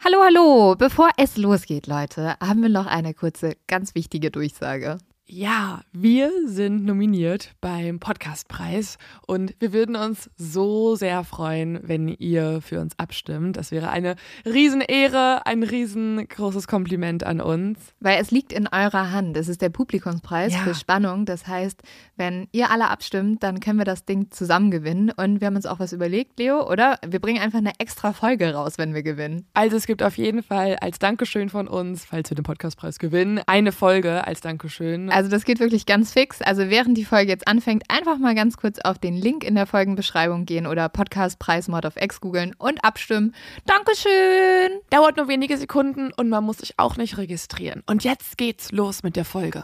Hallo, hallo! Bevor es losgeht, Leute, haben wir noch eine kurze, ganz wichtige Durchsage. Ja, wir sind nominiert beim Podcastpreis und wir würden uns so sehr freuen, wenn ihr für uns abstimmt. Das wäre eine Riesenehre, ein riesengroßes Kompliment an uns. Weil es liegt in eurer Hand. Es ist der Publikumspreis für Spannung. Das heißt, wenn ihr alle abstimmt, dann können wir das Ding zusammen gewinnen. Und wir haben uns auch was überlegt, Leo, oder? Wir bringen einfach eine extra Folge raus, wenn wir gewinnen. Also es gibt auf jeden Fall als Dankeschön von uns, falls wir den Podcastpreis gewinnen, eine Folge als Dankeschön. Also das geht wirklich ganz fix. Also während die Folge jetzt anfängt, einfach mal ganz kurz auf den Link in der Folgenbeschreibung gehen oder Podcastpreis Mord of X googeln und abstimmen. Dankeschön! Dauert nur wenige Sekunden und man muss sich auch nicht registrieren. Und jetzt geht's los mit der Folge.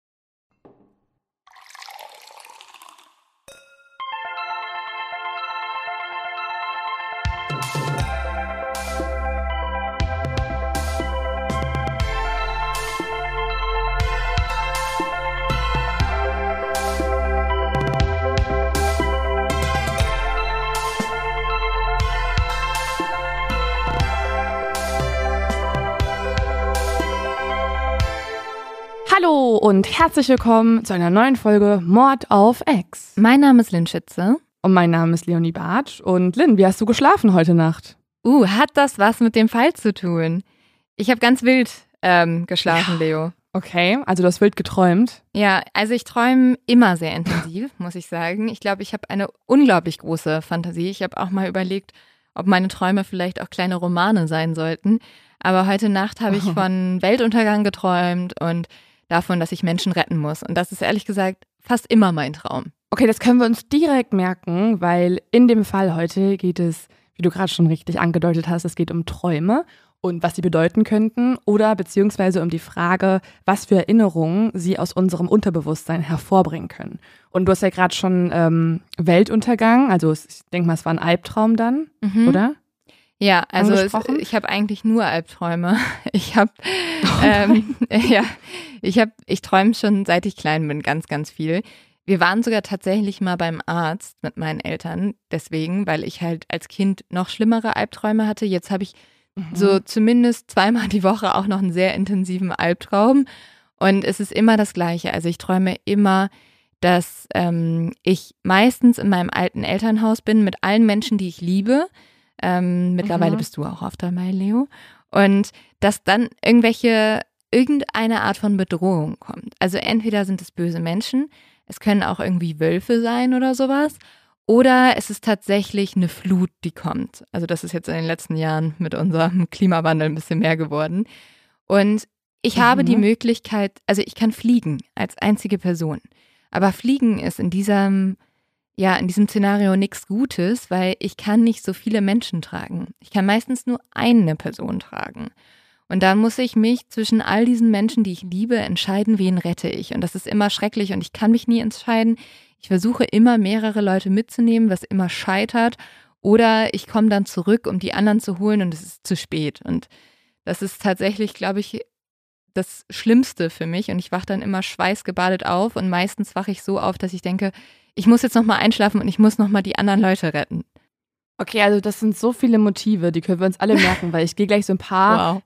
Hallo und herzlich willkommen zu einer neuen Folge Mord auf X. Mein Name ist Lynn Schütze. Und mein Name ist Leonie Bartsch. Und Lynn, wie hast du geschlafen heute Nacht? Hat das was mit dem Fall zu tun? Ich habe ganz wild geschlafen, Leo. Okay, also du hast wild geträumt. Ja, also ich träume immer sehr intensiv, muss ich sagen. Ich glaube, ich habe eine unglaublich große Fantasie. Ich habe auch mal überlegt, ob meine Träume vielleicht auch kleine Romane sein sollten. Aber heute Nacht habe ich von Weltuntergang geträumt und davon, dass ich Menschen retten muss. Und das ist ehrlich gesagt fast immer mein Traum. Okay, das können wir uns direkt merken, weil in dem Fall heute geht es, wie du gerade schon richtig angedeutet hast, es geht um Träume und was sie bedeuten könnten oder beziehungsweise um die Frage, was für Erinnerungen sie aus unserem Unterbewusstsein hervorbringen können. Und du hast ja gerade schon Weltuntergang, also ich denke mal, es war ein Albtraum dann, oder? Ja, also ich habe eigentlich nur Albträume. Ich träume schon seit ich klein bin ganz, ganz viel. Wir waren sogar tatsächlich mal beim Arzt mit meinen Eltern, deswegen, weil ich halt als Kind noch schlimmere Albträume hatte. Jetzt habe ich so zumindest 2-mal die Woche auch noch einen sehr intensiven Albtraum und es ist immer das Gleiche. Also ich träume immer, dass ich meistens in meinem alten Elternhaus bin mit allen Menschen, die ich liebe. Mittlerweile bist du auch oft dabei, Leo. Und dass dann irgendeine Art von Bedrohung kommt. Also entweder sind es böse Menschen, es können auch irgendwie Wölfe sein oder sowas. Oder es ist tatsächlich eine Flut, die kommt. Also das ist jetzt in den letzten Jahren mit unserem Klimawandel ein bisschen mehr geworden. Und ich habe die Möglichkeit, also ich kann fliegen als einzige Person. Aber Fliegen ist in diesem Szenario nichts Gutes, weil ich kann nicht so viele Menschen tragen. Ich kann meistens nur eine Person tragen. Und dann muss ich mich zwischen all diesen Menschen, die ich liebe, entscheiden, wen rette ich. Und das ist immer schrecklich und ich kann mich nie entscheiden. Ich versuche immer mehrere Leute mitzunehmen, was immer scheitert. Oder ich komme dann zurück, um die anderen zu holen und es ist zu spät. Und das ist tatsächlich, glaube ich, das Schlimmste für mich. Und ich wache dann immer schweißgebadet auf und meistens wache ich so auf, dass ich denke, ich muss jetzt nochmal einschlafen und ich muss nochmal die anderen Leute retten. Okay, also das sind so viele Motive, die können wir uns alle merken, weil ich gehe gleich so ein paar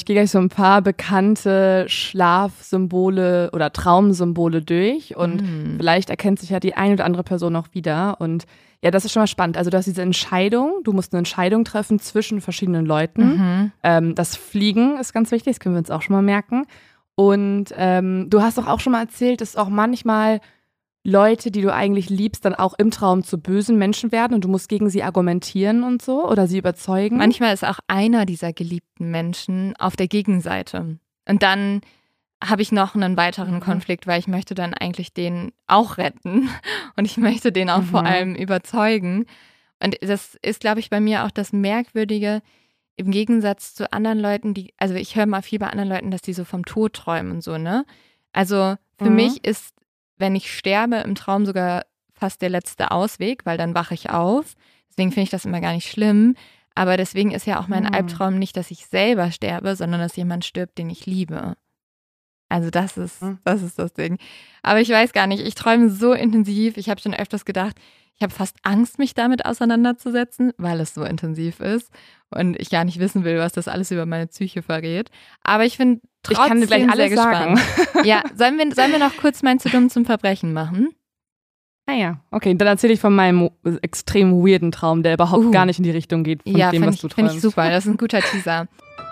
bekannte Schlafsymbole oder Traumsymbole durch und vielleicht erkennt sich ja die eine oder andere Person auch wieder und ja, das ist schon mal spannend. Also du hast diese Entscheidung, du musst eine Entscheidung treffen zwischen verschiedenen Leuten. Das Fliegen ist ganz wichtig, das können wir uns auch schon mal merken. Und du hast doch auch schon mal erzählt, dass auch manchmal Leute, die du eigentlich liebst, dann auch im Traum zu bösen Menschen werden und du musst gegen sie argumentieren und so oder sie überzeugen. Manchmal ist auch einer dieser geliebten Menschen auf der Gegenseite. Und dann habe ich noch einen weiteren Konflikt, weil ich möchte dann eigentlich den auch retten und ich möchte den auch vor allem überzeugen. Und das ist, glaube ich, bei mir auch das Merkwürdige im Gegensatz zu anderen Leuten, also ich höre mal viel bei anderen Leuten, dass die so vom Tod träumen und so, ne? Also für mich ist, wenn ich sterbe, im Traum sogar fast der letzte Ausweg, weil dann wache ich auf. Deswegen finde ich das immer gar nicht schlimm. Aber deswegen ist ja auch mein Albtraum nicht, dass ich selber sterbe, sondern dass jemand stirbt, den ich liebe. Also das ist das Ding. Aber ich weiß gar nicht, ich träume so intensiv. Ich habe schon öfters gedacht, ich habe fast Angst, mich damit auseinanderzusetzen, weil es so intensiv ist und ich gar nicht wissen will, was das alles über meine Psyche verrät. Aber ich finde trotzdem ich kann dir gleich alles sehr gespannt. sagen. Ja, sollen wir noch kurz mein zu dumm zum Verbrechen machen? Ah ja, okay, dann erzähle ich von meinem extrem weirden Traum, der überhaupt gar nicht in die Richtung geht von dem, was du träumst. Finde ich super, das ist ein guter Teaser.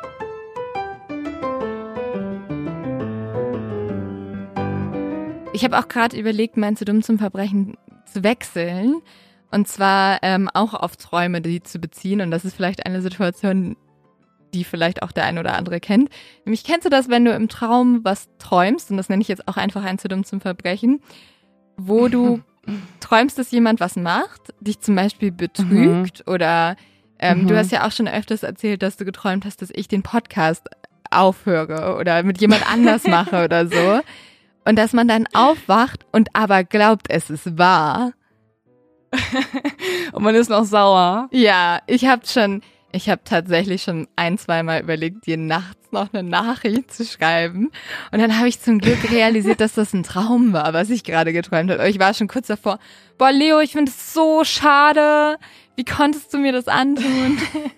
Ich habe auch gerade überlegt, mein zu dumm zum Verbrechen zu wechseln und zwar auch auf Träume, die zu beziehen und das ist vielleicht eine Situation, die vielleicht auch der ein oder andere kennt. Nämlich kennst du das, wenn du im Traum was träumst und das nenne ich jetzt auch einfach ein zu dumm zum Verbrechen, wo du träumst, dass jemand was macht, dich zum Beispiel betrügt oder du hast ja auch schon öfters erzählt, dass du geträumt hast, dass ich den Podcast aufhöre oder mit jemand anders mache oder so. Und dass man dann aufwacht und aber glaubt, es ist wahr. Und man ist noch sauer. Ja, ich habe tatsächlich schon 1-2 Mal überlegt, dir nachts noch eine Nachricht zu schreiben. Und dann habe ich zum Glück realisiert, dass das ein Traum war, was ich gerade geträumt habe. Aber ich war schon kurz davor, boah, Leo, ich finde es so schade. Wie konntest du mir das antun?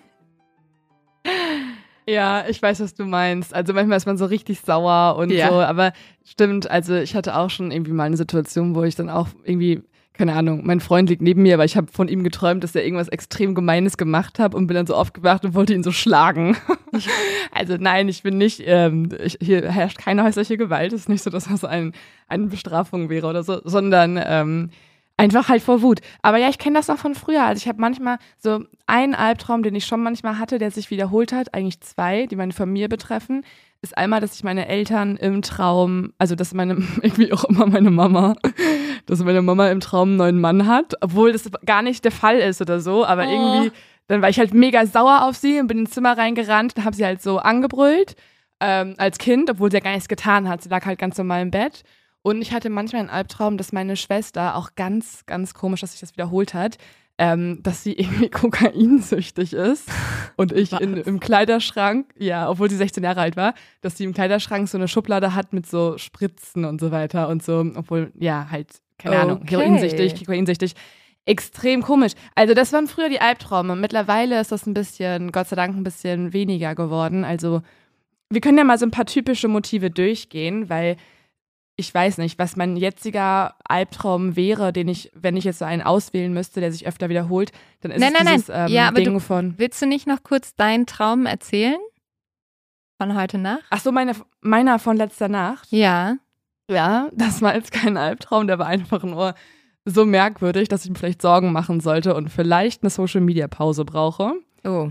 Ja, ich weiß, was du meinst. Also manchmal ist man so richtig sauer und so, aber stimmt, also ich hatte auch schon irgendwie mal eine Situation, wo ich dann auch irgendwie, keine Ahnung, mein Freund liegt neben mir, aber ich habe von ihm geträumt, dass er irgendwas extrem Gemeines gemacht hat und bin dann so aufgewacht und wollte ihn so schlagen. Also nein, ich bin nicht, hier herrscht keine häusliche Gewalt, es ist nicht so, dass das eine Bestrafung wäre oder so, sondern einfach halt vor Wut. Aber ja, ich kenne das auch von früher. Also ich habe manchmal so einen Albtraum, den ich schon manchmal hatte, der sich wiederholt hat, eigentlich 2, die meine Familie betreffen, ist einmal, dass ich meine Eltern im Traum, also dass irgendwie auch immer meine Mama, dass meine Mama im Traum einen neuen Mann hat, obwohl das gar nicht der Fall ist oder so, aber irgendwie, dann war ich halt mega sauer auf sie und bin ins Zimmer reingerannt und habe sie halt so angebrüllt als Kind, obwohl sie ja gar nichts getan hat. Sie lag halt ganz normal im Bett. Und ich hatte manchmal einen Albtraum, dass meine Schwester, auch ganz, ganz komisch, dass sich das wiederholt hat, dass sie irgendwie kokainsüchtig ist und ich im Kleiderschrank, ja, obwohl sie 16 Jahre alt war, dass sie im Kleiderschrank so eine Schublade hat mit so Spritzen und so weiter und so, obwohl, ja, halt, keine Ahnung, heroinsüchtig, kokainsüchtig. Extrem komisch. Also das waren früher die Albträume. Mittlerweile ist das Gott sei Dank, ein bisschen weniger geworden. Also wir können ja mal so ein paar typische Motive durchgehen, weil ich weiß nicht, was mein jetziger Albtraum wäre, den ich, wenn ich jetzt so einen auswählen müsste, der sich öfter wiederholt, dann ist es dieses Ding von... Willst du nicht noch kurz deinen Traum erzählen? Von heute Nacht? Ach so, meiner von letzter Nacht? Ja. Ja, das war jetzt kein Albtraum, der war einfach nur so merkwürdig, dass ich mir vielleicht Sorgen machen sollte und vielleicht eine Social-Media-Pause brauche. Oh.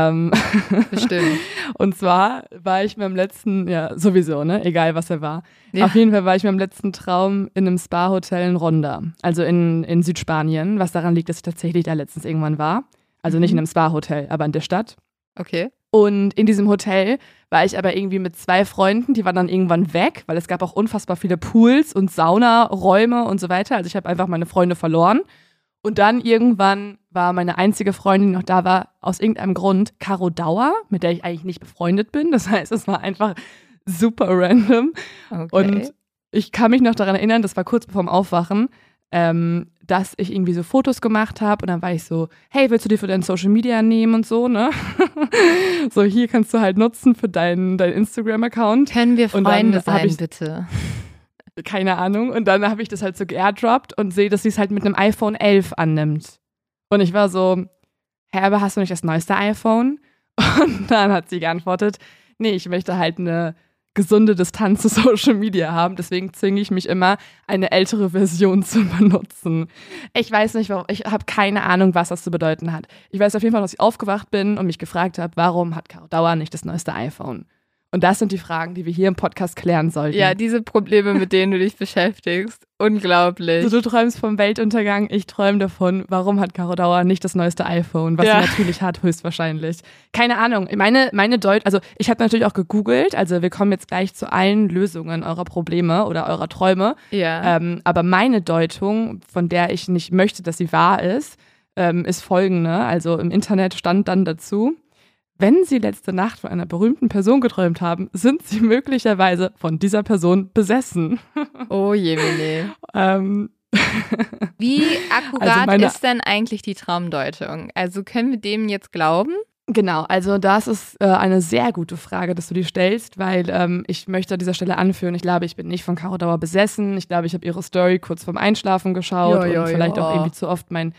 Bestimmt. Und zwar war ich beim letzten, ja sowieso, ne, egal was er war. Ja. Auf jeden Fall war ich beim letzten Traum in einem Spa-Hotel in Ronda, also in Südspanien, was daran liegt, dass ich tatsächlich da letztens irgendwann war. Also nicht in einem Spa-Hotel, aber in der Stadt. Okay. Und in diesem Hotel war ich aber irgendwie mit 2 Freunden, die waren dann irgendwann weg, weil es gab auch unfassbar viele Pools und Saunaräume und so weiter. Also ich habe einfach meine Freunde verloren. Und dann irgendwann war meine einzige Freundin, die noch da war, aus irgendeinem Grund Caro Dauer, mit der ich eigentlich nicht befreundet bin. Das heißt, es war einfach super random. Okay. Und ich kann mich noch daran erinnern, das war kurz bevor dem Aufwachen, dass ich irgendwie so Fotos gemacht habe und dann war ich so, hey, willst du die für dein Social Media nehmen und so, ne? So, hier kannst du halt nutzen für deinen Instagram-Account. Können wir Freunde sein, bitte? Keine Ahnung. Und dann habe ich das halt so geairdroppt und sehe, dass sie es halt mit einem iPhone 11 annimmt. Und ich war so, hä, aber hast du nicht das neueste iPhone? Und dann hat sie geantwortet, nee, ich möchte halt eine gesunde Distanz zu Social Media haben. Deswegen zwinge ich mich immer, eine ältere Version zu benutzen. Ich weiß nicht, warum. Ich habe keine Ahnung, was das zu bedeuten hat. Ich weiß auf jeden Fall, dass ich aufgewacht bin und mich gefragt habe, warum hat Caro Dauer nicht das neueste iPhone? Und das sind die Fragen, die wir hier im Podcast klären sollten. Ja, diese Probleme, mit denen du dich beschäftigst. Unglaublich. Also du träumst vom Weltuntergang, ich träume davon, warum hat Caro Dauer nicht das neueste iPhone, was sie natürlich hat, höchstwahrscheinlich. Keine Ahnung. Also ich habe natürlich auch gegoogelt, also wir kommen jetzt gleich zu allen Lösungen eurer Probleme oder eurer Träume. Ja. Aber meine Deutung, von der ich nicht möchte, dass sie wahr ist folgende. Also im Internet stand dann dazu, wenn Sie letzte Nacht von einer berühmten Person geträumt haben, sind Sie möglicherweise von dieser Person besessen. Oh je, Wie akkurat ist denn eigentlich die Traumdeutung? Also können wir dem jetzt glauben? Genau, also das ist eine sehr gute Frage, dass du die stellst, weil ich möchte an dieser Stelle anführen, ich glaube, ich bin nicht von Caro Dauer besessen. Ich glaube, ich habe ihre Story kurz vorm Einschlafen geschaut und vielleicht auch irgendwie zu oft mein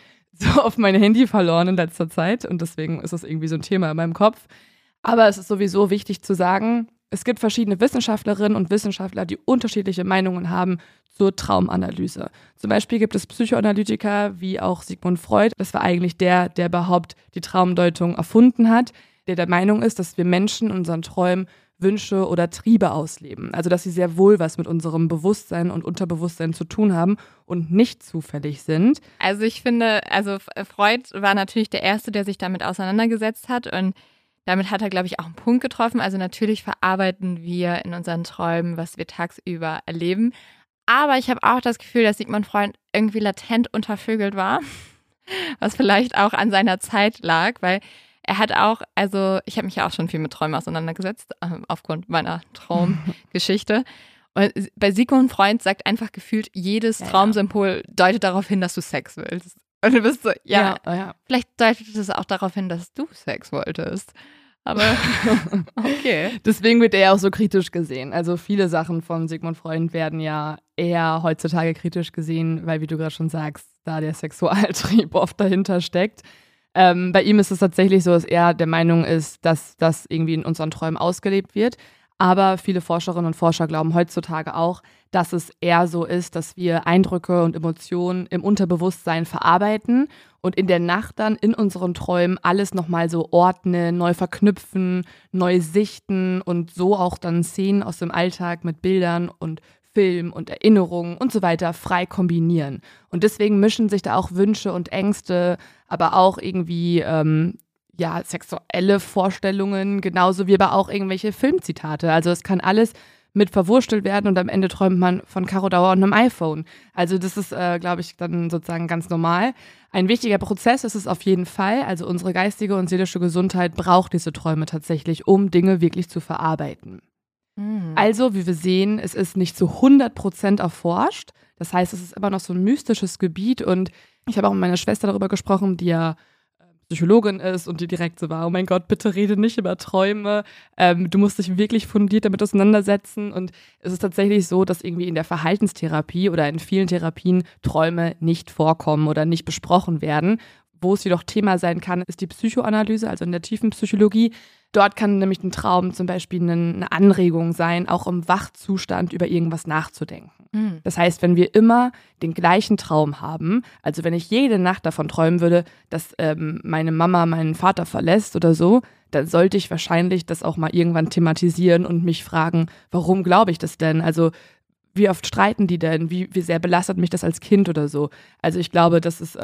Handy verloren in letzter Zeit und deswegen ist das irgendwie so ein Thema in meinem Kopf. Aber es ist sowieso wichtig zu sagen, es gibt verschiedene Wissenschaftlerinnen und Wissenschaftler, die unterschiedliche Meinungen haben zur Traumanalyse. Zum Beispiel gibt es Psychoanalytiker wie auch Sigmund Freud. Das war eigentlich der überhaupt die Traumdeutung erfunden hat, der Meinung ist, dass wir Menschen in unseren Träumen Wünsche oder Triebe ausleben. Also dass sie sehr wohl was mit unserem Bewusstsein und Unterbewusstsein zu tun haben und nicht zufällig sind. Also ich finde, Freud war natürlich der Erste, der sich damit auseinandergesetzt hat und damit hat er, glaube ich, auch einen Punkt getroffen. Also natürlich verarbeiten wir in unseren Träumen, was wir tagsüber erleben. Aber ich habe auch das Gefühl, dass Sigmund Freud irgendwie latent untervögelt war, was vielleicht auch an seiner Zeit lag, weil er hat auch, also ich habe mich ja auch schon viel mit Träumen auseinandergesetzt, aufgrund meiner Traumgeschichte. Und bei Sigmund Freud sagt einfach gefühlt, jedes Traumsymbol deutet darauf hin, dass du Sex willst. Und du bist so, vielleicht deutet es auch darauf hin, dass du Sex wolltest. Aber okay. Deswegen wird er ja auch so kritisch gesehen. Also viele Sachen von Sigmund Freud werden ja eher heutzutage kritisch gesehen, weil, wie du gerade schon sagst, da der Sexualtrieb oft dahinter steckt. Bei ihm ist es tatsächlich so, dass er der Meinung ist, dass das irgendwie in unseren Träumen ausgelebt wird. Aber viele Forscherinnen und Forscher glauben heutzutage auch, dass es eher so ist, dass wir Eindrücke und Emotionen im Unterbewusstsein verarbeiten und in der Nacht dann in unseren Träumen alles nochmal so ordnen, neu verknüpfen, neu sichten und so auch dann Szenen aus dem Alltag mit Bildern und Film und Erinnerungen und so weiter frei kombinieren. Und deswegen mischen sich da auch Wünsche und Ängste, aber auch irgendwie sexuelle Vorstellungen, genauso wie aber auch irgendwelche Filmzitate. Also es kann alles mit verwurstelt werden und am Ende träumt man von Caro Dauer und einem iPhone. Also das ist, glaube ich, dann sozusagen ganz normal. Ein wichtiger Prozess ist es auf jeden Fall. Also unsere geistige und seelische Gesundheit braucht diese Träume tatsächlich, um Dinge wirklich zu verarbeiten. Also, wie wir sehen, es ist nicht zu 100% erforscht. Das heißt, es ist immer noch so ein mystisches Gebiet und ich habe auch mit meiner Schwester darüber gesprochen, die ja Psychologin ist und die direkt so war, oh mein Gott, bitte rede nicht über Träume, du musst dich wirklich fundiert damit auseinandersetzen und es ist tatsächlich so, dass irgendwie in der Verhaltenstherapie oder in vielen Therapien Träume nicht vorkommen oder nicht besprochen werden. Wo es jedoch Thema sein kann, ist die Psychoanalyse, also in der tiefen Psychologie. Dort kann nämlich ein Traum zum Beispiel eine Anregung sein, auch im Wachzustand über irgendwas nachzudenken. Das heißt, wenn wir immer den gleichen Traum haben, also wenn ich jede Nacht davon träumen würde, dass meine Mama meinen Vater verlässt oder so, dann sollte ich wahrscheinlich das auch mal irgendwann thematisieren und mich fragen, warum glaube ich das denn? Also wie oft streiten die denn? Wie sehr belastet mich das als Kind oder so? Also ich glaube,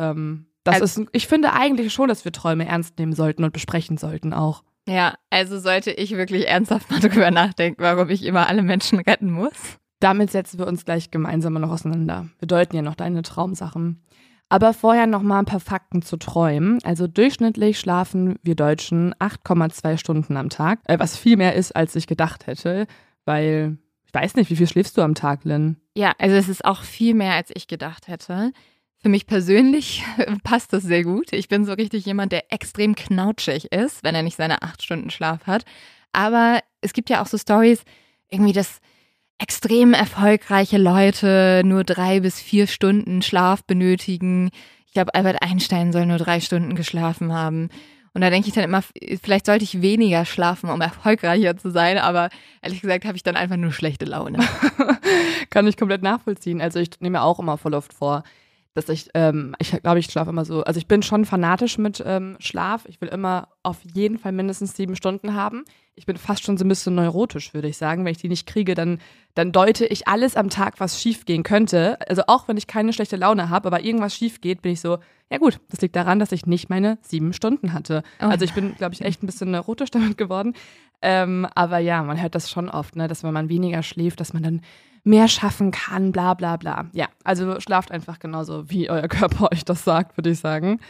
ich finde eigentlich schon, dass wir Träume ernst nehmen sollten und besprechen sollten auch. Ja, also sollte ich wirklich ernsthaft mal drüber nachdenken, warum ich immer alle Menschen retten muss. Damit setzen wir uns gleich gemeinsam noch auseinander. Wir deuten ja noch deine Traumsachen. Aber vorher noch mal ein paar Fakten zu Träumen. Also durchschnittlich schlafen wir Deutschen 8,2 Stunden am Tag, was viel mehr ist, als ich gedacht hätte, weil ich weiß nicht, wie viel schläfst du am Tag, Lynn? Ja, also es ist auch viel mehr, als ich gedacht hätte. Für mich persönlich passt das sehr gut. Ich bin so richtig jemand, der extrem knautschig ist, wenn er nicht seine 8 Stunden Schlaf hat. Aber es gibt ja auch so Storys, irgendwie, dass extrem erfolgreiche Leute nur 3 bis 4 Stunden Schlaf benötigen. Ich glaube, Albert Einstein soll nur 3 Stunden geschlafen haben. Und da denke ich dann immer, vielleicht sollte ich weniger schlafen, um erfolgreicher zu sein. Aber ehrlich gesagt habe ich dann einfach nur schlechte Laune. Kann ich komplett nachvollziehen. Also ich nehme mir auch immer voll oft vor, dass ich glaube, ich schlafe immer so, also ich bin schon fanatisch mit Schlaf. Ich will immer auf jeden Fall mindestens 7 Stunden haben. Ich bin fast schon so ein bisschen neurotisch, würde ich sagen. Wenn ich die nicht kriege, dann deute ich alles am Tag, was schief gehen könnte. Also auch wenn ich keine schlechte Laune habe, aber irgendwas schief geht, bin ich so, ja gut, das liegt daran, dass ich nicht meine 7 Stunden hatte. Oh. Also ich bin, glaube ich, echt ein bisschen neurotisch damit geworden. Aber ja, man hört das schon oft, ne, dass wenn man weniger schläft, dass man dann mehr schaffen kann, bla bla bla. Ja, also schlaft einfach genauso, wie euer Körper euch das sagt, würde ich sagen.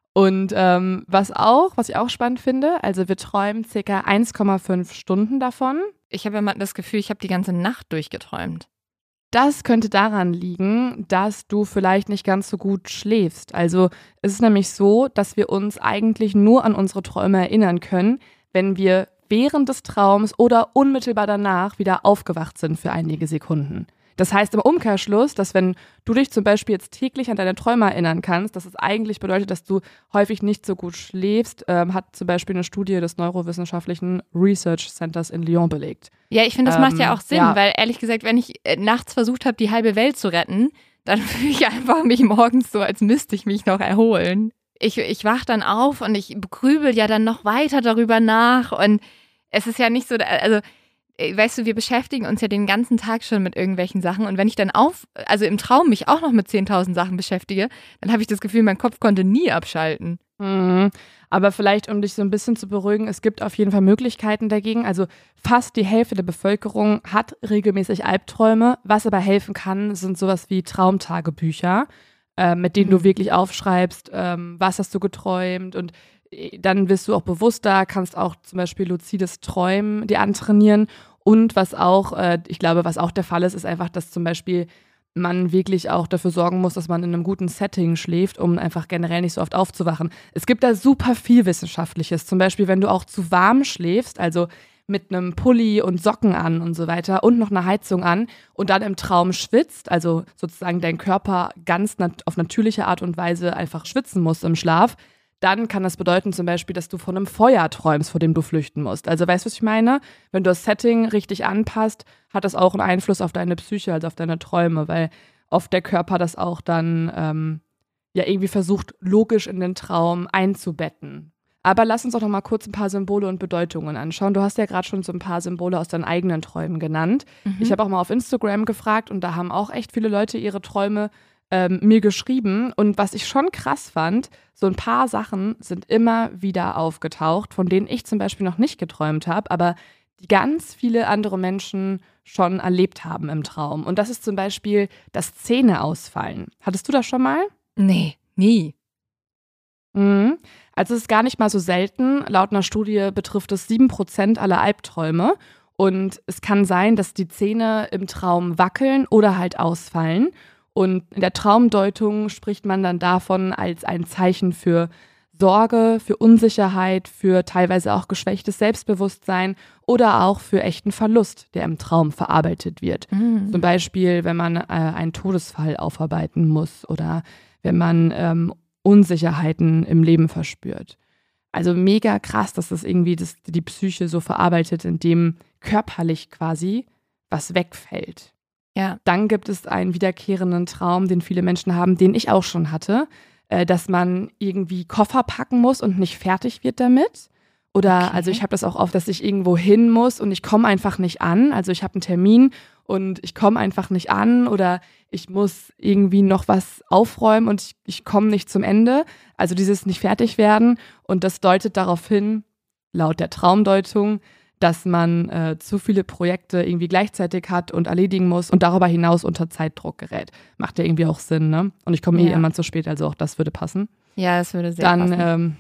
Und was ich auch spannend finde, also wir träumen ca. 1,5 Stunden davon. Ich habe immer das Gefühl, ich habe die ganze Nacht durchgeträumt. Das könnte daran liegen, dass du vielleicht nicht ganz so gut schläfst. Also es ist nämlich so, dass wir uns eigentlich nur an unsere Träume erinnern können, wenn wir während des Traums oder unmittelbar danach wieder aufgewacht sind für einige Sekunden. Das heißt im Umkehrschluss, dass wenn du dich zum Beispiel jetzt täglich an deine Träume erinnern kannst, dass es eigentlich bedeutet, dass du häufig nicht so gut schläfst, hat zum Beispiel eine Studie des Neurowissenschaftlichen Research Centers in Lyon belegt. Ja, ich finde, das macht ja auch Sinn, weil ehrlich gesagt, wenn ich nachts versucht habe, die halbe Welt zu retten, dann fühle ich einfach mich morgens so, als müsste ich mich noch erholen. Ich wach dann auf und ich grübel ja dann noch weiter darüber nach und es ist ja nicht so, also weißt du, wir beschäftigen uns ja den ganzen Tag schon mit irgendwelchen Sachen und wenn ich dann also im Traum mich auch noch mit 10.000 Sachen beschäftige, dann habe ich das Gefühl, mein Kopf konnte nie abschalten. Aber vielleicht, um dich so ein bisschen zu beruhigen, es gibt auf jeden Fall Möglichkeiten dagegen. Also fast die Hälfte der Bevölkerung hat regelmäßig Albträume. Was aber helfen kann, sind sowas wie Traumtagebücher, mit denen du wirklich aufschreibst, was hast du geträumt und dann wirst du auch bewusster, kannst auch zum Beispiel luzides Träumen dir antrainieren. Und was auch, ich glaube, was auch der Fall ist, ist einfach, dass zum Beispiel man wirklich auch dafür sorgen muss, dass man in einem guten Setting schläft, um einfach generell nicht so oft aufzuwachen. Es gibt da super viel Wissenschaftliches. Zum Beispiel, wenn du auch zu warm schläfst, also mit einem Pulli und Socken an und so weiter und noch eine Heizung an und dann im Traum schwitzt, also sozusagen dein Körper ganz auf natürliche Art und Weise einfach schwitzen muss im Schlaf, dann kann das bedeuten zum Beispiel, dass du von einem Feuer träumst, vor dem du flüchten musst. Also weißt du, was ich meine? Wenn du das Setting richtig anpasst, hat das auch einen Einfluss auf deine Psyche, also auf deine Träume, weil oft der Körper das auch dann ja irgendwie versucht, logisch in den Traum einzubetten. Aber lass uns auch noch mal kurz ein paar Symbole und Bedeutungen anschauen. Du hast ja gerade schon so ein paar Symbole aus deinen eigenen Träumen genannt. Ich habe auch mal auf Instagram gefragt und da haben auch echt viele Leute ihre Träume mir geschrieben. Und was ich schon krass fand, so ein paar Sachen sind immer wieder aufgetaucht, von denen ich zum Beispiel noch nicht geträumt habe, aber die ganz viele andere Menschen schon erlebt haben im Traum. Und das ist zum Beispiel, dass Zähne ausfallen. Hattest du das schon mal? Nee, nie. Also es ist gar nicht mal so selten. Laut einer Studie betrifft es 7% aller Albträume. Und es kann sein, dass die Zähne im Traum wackeln oder halt ausfallen. Und in der Traumdeutung spricht man dann davon als ein Zeichen für Sorge, für Unsicherheit, für teilweise auch geschwächtes Selbstbewusstsein oder auch für echten Verlust, der im Traum verarbeitet wird. Zum Beispiel, wenn man einen Todesfall aufarbeiten muss oder wenn man Unsicherheiten im Leben verspürt. Also mega krass, dass das irgendwie die Psyche so verarbeitet, indem körperlich quasi was wegfällt. Ja. Dann gibt es einen wiederkehrenden Traum, den viele Menschen haben, den ich auch schon hatte, dass man irgendwie Koffer packen muss und nicht fertig wird damit. Oder also ich habe das auch oft, dass ich irgendwo hin muss und ich komme einfach nicht an. Also ich habe einen Termin und ich komme einfach nicht an oder ich muss irgendwie noch was aufräumen und ich komme nicht zum Ende. Also dieses nicht fertig werden und das deutet darauf hin, laut der Traumdeutung, dass man zu viele Projekte irgendwie gleichzeitig hat und erledigen muss und darüber hinaus unter Zeitdruck gerät. Macht ja irgendwie auch Sinn, ne? Und ich komme immer zu spät, also auch das würde passen. Ja, das würde sehr passen.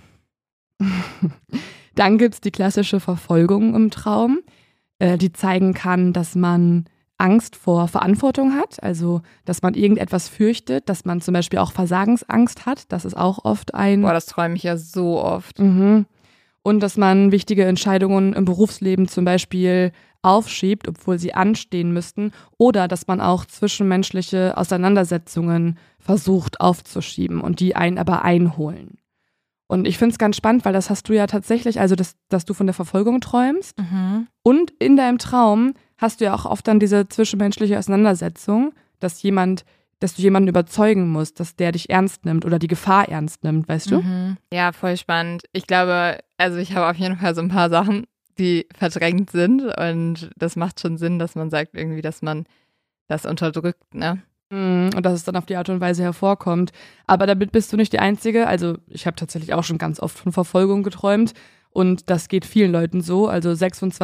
Dann gibt es die klassische Verfolgung im Traum, die zeigen kann, dass man Angst vor Verantwortung hat, also dass man irgendetwas fürchtet, dass man zum Beispiel auch Versagensangst hat. Das ist auch oft ein... Boah, das träume ich ja so oft. Und dass man wichtige Entscheidungen im Berufsleben zum Beispiel aufschiebt, obwohl sie anstehen müssten. Oder dass man auch zwischenmenschliche Auseinandersetzungen versucht aufzuschieben und die einen aber einholen. Und ich finde es ganz spannend, weil das hast du ja tatsächlich, also dass du von der Verfolgung träumst. Und in deinem Traum hast du ja auch oft dann diese zwischenmenschliche Auseinandersetzung, dass du jemanden überzeugen musst, dass der dich ernst nimmt oder die Gefahr ernst nimmt, weißt du? Ja, voll spannend. Ich glaube, also ich habe auf jeden Fall so ein paar Sachen, die verdrängt sind und das macht schon Sinn, dass man sagt irgendwie, dass man das unterdrückt, ne? Und dass es dann auf die Art und Weise hervorkommt. Aber damit bist du nicht die Einzige. Also ich habe tatsächlich auch schon ganz oft von Verfolgung geträumt und das geht vielen Leuten so. Also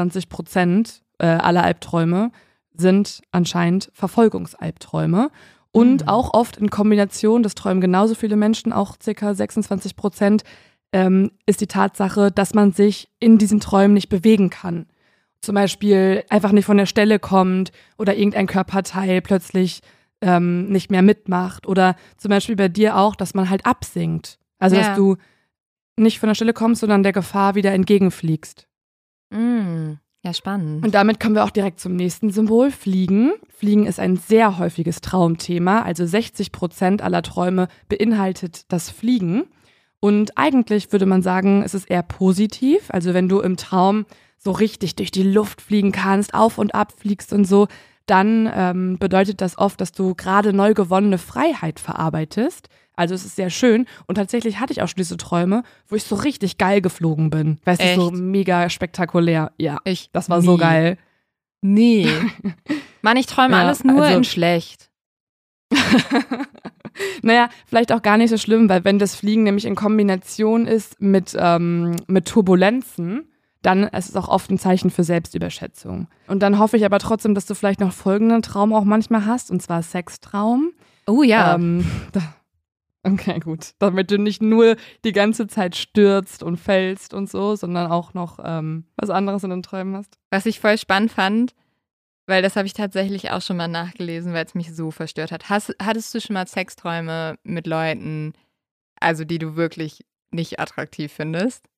26% aller Albträume sind anscheinend Verfolgungsalbträume. Und auch oft in Kombination, das träumen genauso viele Menschen, auch ca. 26%, ist die Tatsache, dass man sich in diesen Träumen nicht bewegen kann. Zum Beispiel einfach nicht von der Stelle kommt oder irgendein Körperteil plötzlich nicht mehr mitmacht. Oder zum Beispiel bei dir auch, dass man halt absinkt. Also dass du nicht von der Stelle kommst, sondern der Gefahr wieder entgegenfliegst. Ja, spannend. Und damit kommen wir auch direkt zum nächsten Symbol, Fliegen. Fliegen ist ein sehr häufiges Traumthema, also 60% aller Träume beinhaltet das Fliegen. Und eigentlich würde man sagen, es ist eher positiv. Also wenn du im Traum so richtig durch die Luft fliegen kannst, auf und ab fliegst und so, dann bedeutet das oft, dass du gerade neu gewonnene Freiheit verarbeitest. Also es ist sehr schön und tatsächlich hatte ich auch schon diese Träume, wo ich so richtig geil geflogen bin. Weißt du, so mega spektakulär. Ja, das war so geil. Nee. Mann, ich träume alles nur in schlecht. Naja, vielleicht auch gar nicht so schlimm, weil wenn das Fliegen nämlich in Kombination ist mit Turbulenzen, dann ist es auch oft ein Zeichen für Selbstüberschätzung. Und dann hoffe ich aber trotzdem, dass du vielleicht noch folgenden Traum auch manchmal hast, und zwar Sextraum. Oh ja. Okay, gut. Damit du nicht nur die ganze Zeit stürzt und fällst und so, sondern auch noch was anderes in den Träumen hast. Was ich voll spannend fand, weil das habe ich tatsächlich auch schon mal nachgelesen, weil es mich so verstört hat. Hattest du schon mal Sexträume mit Leuten, also die du wirklich nicht attraktiv findest?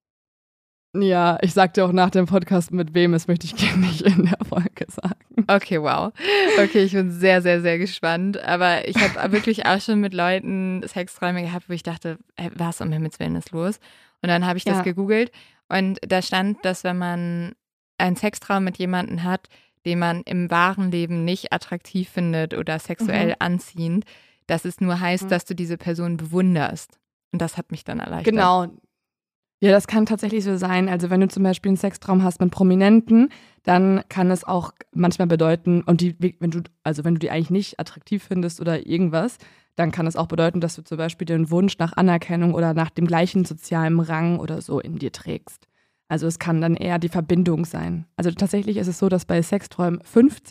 Ja, ich sag dir auch nach dem Podcast, mit wem, das möchte ich gerne nicht in der Folge sagen. Okay, wow. Okay, ich bin sehr, sehr, sehr gespannt. Aber ich habe wirklich auch schon mit Leuten Sexträume gehabt, wo ich dachte, was um Himmels Willen ist los? Und dann habe ich das gegoogelt und da stand, dass wenn man einen Sextraum mit jemandem hat, den man im wahren Leben nicht attraktiv findet oder sexuell anziehend, dass es nur heißt, dass du diese Person bewunderst. Und das hat mich dann erleichtert. Genau. Ja, das kann tatsächlich so sein. Also wenn du zum Beispiel einen Sextraum hast mit Prominenten, dann kann es auch manchmal bedeuten, und wenn du die eigentlich nicht attraktiv findest oder irgendwas, dann kann es auch bedeuten, dass du zum Beispiel den Wunsch nach Anerkennung oder nach dem gleichen sozialen Rang oder so in dir trägst. Also es kann dann eher die Verbindung sein. Also tatsächlich ist es so, dass bei Sexträumen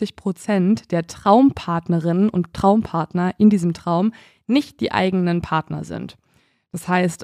50% der Traumpartnerinnen und Traumpartner in diesem Traum nicht die eigenen Partner sind. Das heißt,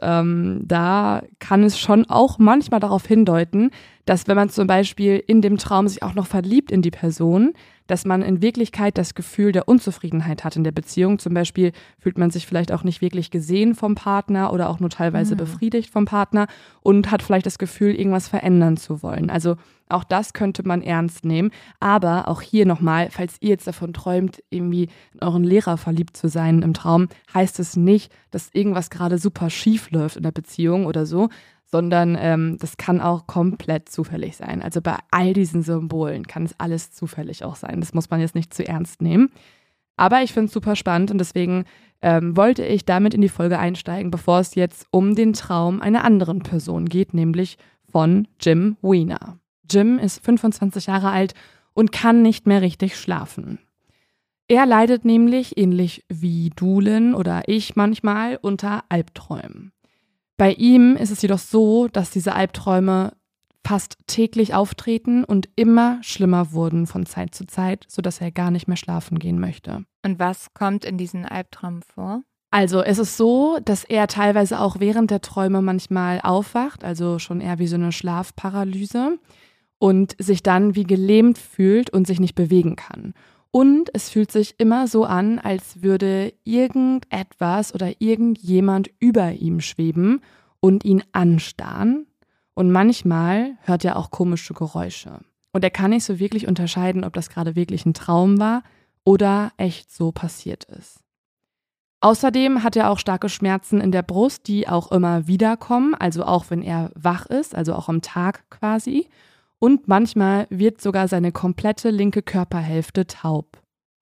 da kann es schon auch manchmal darauf hindeuten, dass wenn man zum Beispiel in dem Traum sich auch noch verliebt in die Person, dass man in Wirklichkeit das Gefühl der Unzufriedenheit hat in der Beziehung. Zum Beispiel fühlt man sich vielleicht auch nicht wirklich gesehen vom Partner oder auch nur teilweise befriedigt vom Partner und hat vielleicht das Gefühl, irgendwas verändern zu wollen. Also auch das könnte man ernst nehmen. Aber auch hier nochmal, falls ihr jetzt davon träumt, irgendwie in euren Lehrer verliebt zu sein im Traum, heißt es nicht, dass irgendwas gerade super schief läuft in der Beziehung oder so, sondern das kann auch komplett zufällig sein. Also bei all diesen Symbolen kann es alles zufällig auch sein. Das muss man jetzt nicht zu ernst nehmen. Aber ich finde es super spannend und deswegen wollte ich damit in die Folge einsteigen, bevor es jetzt um den Traum einer anderen Person geht, nämlich von Jim Weiner. Jim ist 25 Jahre alt und kann nicht mehr richtig schlafen. Er leidet nämlich, ähnlich wie Doolin oder ich manchmal, unter Albträumen. Bei ihm ist es jedoch so, dass diese Albträume fast täglich auftreten und immer schlimmer wurden von Zeit zu Zeit, sodass er gar nicht mehr schlafen gehen möchte. Und was kommt in diesen Albträumen vor? Also es ist so, dass er teilweise auch während der Träume manchmal aufwacht, also schon eher wie so eine Schlafparalyse und sich dann wie gelähmt fühlt und sich nicht bewegen kann. Und es fühlt sich immer so an, als würde irgendetwas oder irgendjemand über ihm schweben und ihn anstarren. Und manchmal hört er auch komische Geräusche. Und er kann nicht so wirklich unterscheiden, ob das gerade wirklich ein Traum war oder echt so passiert ist. Außerdem hat er auch starke Schmerzen in der Brust, die auch immer wiederkommen, also auch wenn er wach ist, also auch am Tag quasi. Und manchmal wird sogar seine komplette linke Körperhälfte taub.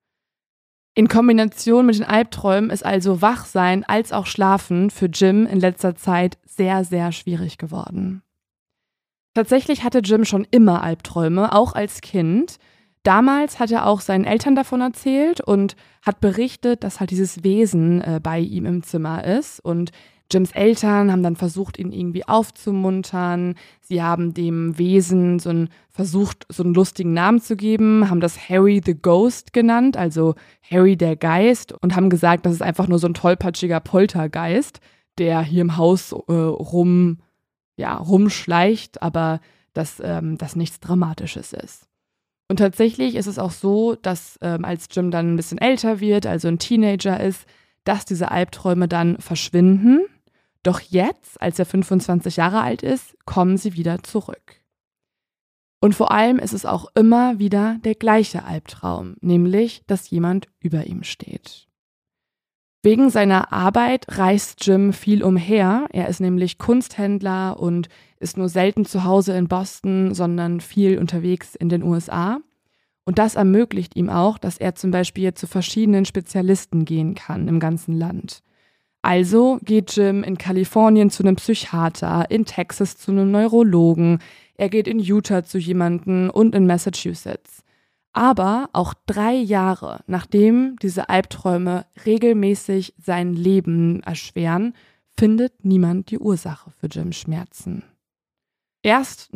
In Kombination mit den Albträumen ist also Wachsein als auch Schlafen für Jim in letzter Zeit sehr, sehr schwierig geworden. Tatsächlich hatte Jim schon immer Albträume, auch als Kind. Damals hat er auch seinen Eltern davon erzählt und hat berichtet, dass halt dieses Wesen bei ihm im Zimmer ist. Und Jims Eltern haben dann versucht, ihn irgendwie aufzumuntern. Sie haben dem Wesen versucht, so einen lustigen Namen zu geben, haben das Harry the Ghost genannt, also Harry der Geist, und haben gesagt, das ist einfach nur so ein tollpatschiger Poltergeist, der hier im Haus rumschleicht, aber dass das nichts Dramatisches ist. Und tatsächlich ist es auch so, dass als Jim dann ein bisschen älter wird, also ein Teenager ist, dass diese Albträume dann verschwinden. Doch jetzt, als er 25 Jahre alt ist, kommen sie wieder zurück. Und vor allem ist es auch immer wieder der gleiche Albtraum, nämlich, dass jemand über ihm steht. Wegen seiner Arbeit reist Jim viel umher. Er ist nämlich Kunsthändler und ist nur selten zu Hause in Boston, sondern viel unterwegs in den USA. Und das ermöglicht ihm auch, dass er zum Beispiel zu verschiedenen Spezialisten gehen kann im ganzen Land. Also geht Jim in Kalifornien zu einem Psychiater, in Texas zu einem Neurologen, er geht in Utah zu jemandem und in Massachusetts. Aber auch 3 Jahre, nachdem diese Albträume regelmäßig sein Leben erschweren, findet niemand die Ursache für Jims Schmerzen. Erst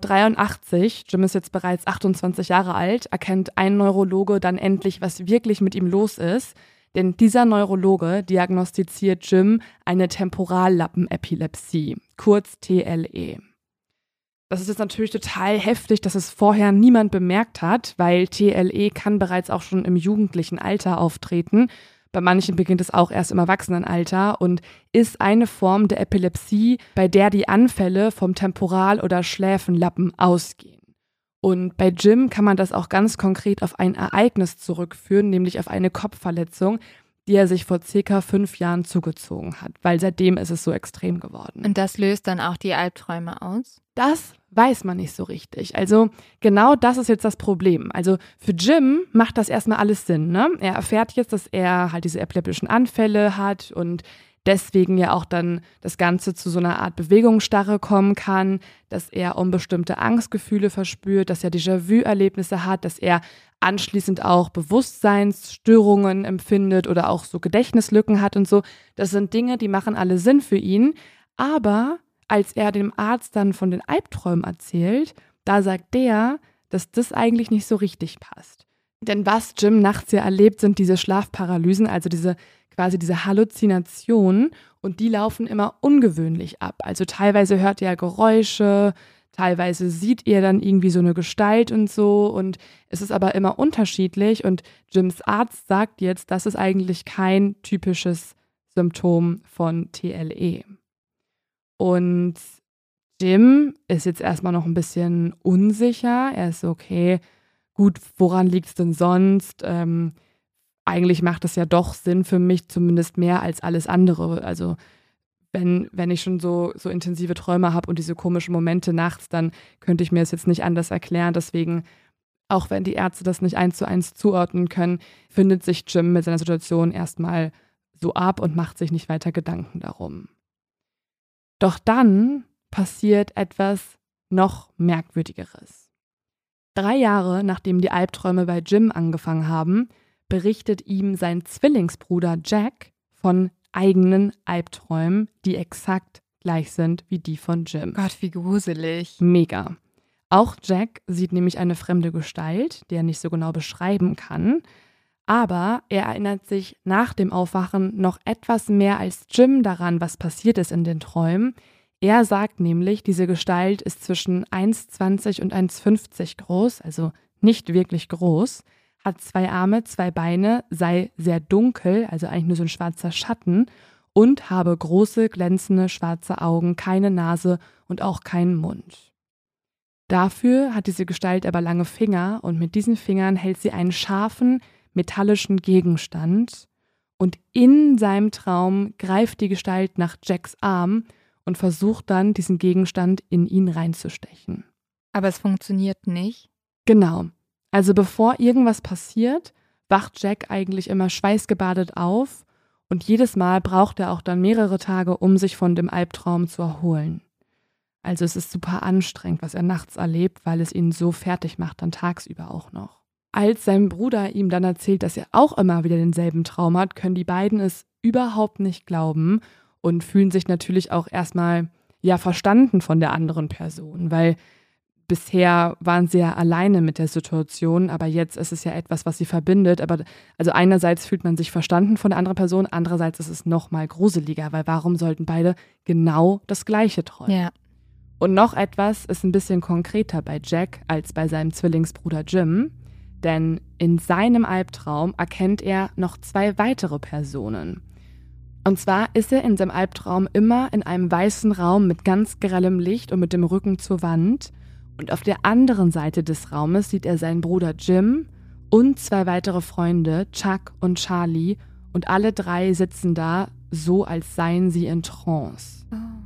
1983, Jim ist jetzt bereits 28 Jahre alt, erkennt ein Neurologe dann endlich, was wirklich mit ihm los ist. Denn dieser Neurologe diagnostiziert Jim eine Temporallappenepilepsie, kurz TLE. Das ist jetzt natürlich total heftig, dass es vorher niemand bemerkt hat, weil TLE kann bereits auch schon im jugendlichen Alter auftreten. Bei manchen beginnt es auch erst im Erwachsenenalter und ist eine Form der Epilepsie, bei der die Anfälle vom Temporal- oder Schläfenlappen ausgehen. Und bei Jim kann man das auch ganz konkret auf ein Ereignis zurückführen, nämlich auf eine Kopfverletzung, die er sich vor ca. 5 Jahren zugezogen hat, weil seitdem ist es so extrem geworden. Und das löst dann auch die Albträume aus? Das weiß man nicht so richtig. Also genau das ist jetzt das Problem. Also für Jim macht das erstmal alles Sinn, ne? Er erfährt jetzt, dass er halt diese epileptischen Anfälle hat und deswegen ja auch dann das Ganze zu so einer Art Bewegungsstarre kommen kann, dass er unbestimmte Angstgefühle verspürt, dass er Déjà-vu-Erlebnisse hat, dass er anschließend auch Bewusstseinsstörungen empfindet oder auch so Gedächtnislücken hat und so. Das sind Dinge, die machen alle Sinn für ihn. Aber als er dem Arzt dann von den Albträumen erzählt, da sagt der, dass das eigentlich nicht so richtig passt. Denn was Jim nachts ja erlebt, sind diese Schlafparalysen, also diese Halluzinationen, und die laufen immer ungewöhnlich ab. Also teilweise hört er Geräusche, teilweise sieht er dann irgendwie so eine Gestalt und so, und es ist aber immer unterschiedlich, und Jims Arzt sagt jetzt, das ist eigentlich kein typisches Symptom von TLE. Und Jim ist jetzt erstmal noch ein bisschen unsicher. Er ist so, okay, gut, woran liegt es denn sonst? Eigentlich macht es ja doch Sinn für mich, zumindest mehr als alles andere. Also wenn ich schon so intensive Träume habe und diese komischen Momente nachts, dann könnte ich mir das jetzt nicht anders erklären. Deswegen, auch wenn die Ärzte das nicht 1:1 zuordnen können, findet sich Jim mit seiner Situation erstmal so ab und macht sich nicht weiter Gedanken darum. Doch dann passiert etwas noch Merkwürdigeres. 3 Jahre, nachdem die Albträume bei Jim angefangen haben, berichtet ihm sein Zwillingsbruder Jack von eigenen Albträumen, die exakt gleich sind wie die von Jim. Gott, wie gruselig. Mega. Auch Jack sieht nämlich eine fremde Gestalt, die er nicht so genau beschreiben kann. Aber er erinnert sich nach dem Aufwachen noch etwas mehr als Jim daran, was passiert ist in den Träumen. Er sagt nämlich, diese Gestalt ist zwischen 1,20 und 1,50 groß, also nicht wirklich groß, hat 2 Arme, 2 Beine, sei sehr dunkel, also eigentlich nur so ein schwarzer Schatten, und habe große, glänzende, schwarze Augen, keine Nase und auch keinen Mund. Dafür hat diese Gestalt aber lange Finger, und mit diesen Fingern hält sie einen scharfen, metallischen Gegenstand, und in seinem Traum greift die Gestalt nach Jacks Arm und versucht dann, diesen Gegenstand in ihn reinzustechen. Aber es funktioniert nicht? Genau. Also bevor irgendwas passiert, wacht Jack eigentlich immer schweißgebadet auf, und jedes Mal braucht er auch dann mehrere Tage, um sich von dem Albtraum zu erholen. Also es ist super anstrengend, was er nachts erlebt, weil es ihn so fertig macht, dann tagsüber auch noch. Als sein Bruder ihm dann erzählt, dass er auch immer wieder denselben Traum hat, können die beiden es überhaupt nicht glauben. und fühlen sich natürlich auch erstmal verstanden von der anderen Person, weil bisher waren sie ja alleine mit der Situation, aber jetzt ist es ja etwas, was sie verbindet. Aber also einerseits fühlt man sich verstanden von der anderen Person, andererseits ist es noch mal gruseliger, weil warum sollten beide genau das Gleiche träumen? Ja. Und noch etwas ist ein bisschen konkreter bei Jack als bei seinem Zwillingsbruder Jim, denn in seinem Albtraum erkennt er noch 2 weitere Personen. Und zwar ist er in seinem Albtraum immer in einem weißen Raum mit ganz grellem Licht und mit dem Rücken zur Wand. Und auf der anderen Seite des Raumes sieht er seinen Bruder Jim und 2 weitere Freunde, Chuck und Charlie. Und alle 3 sitzen da, so als seien sie in Trance.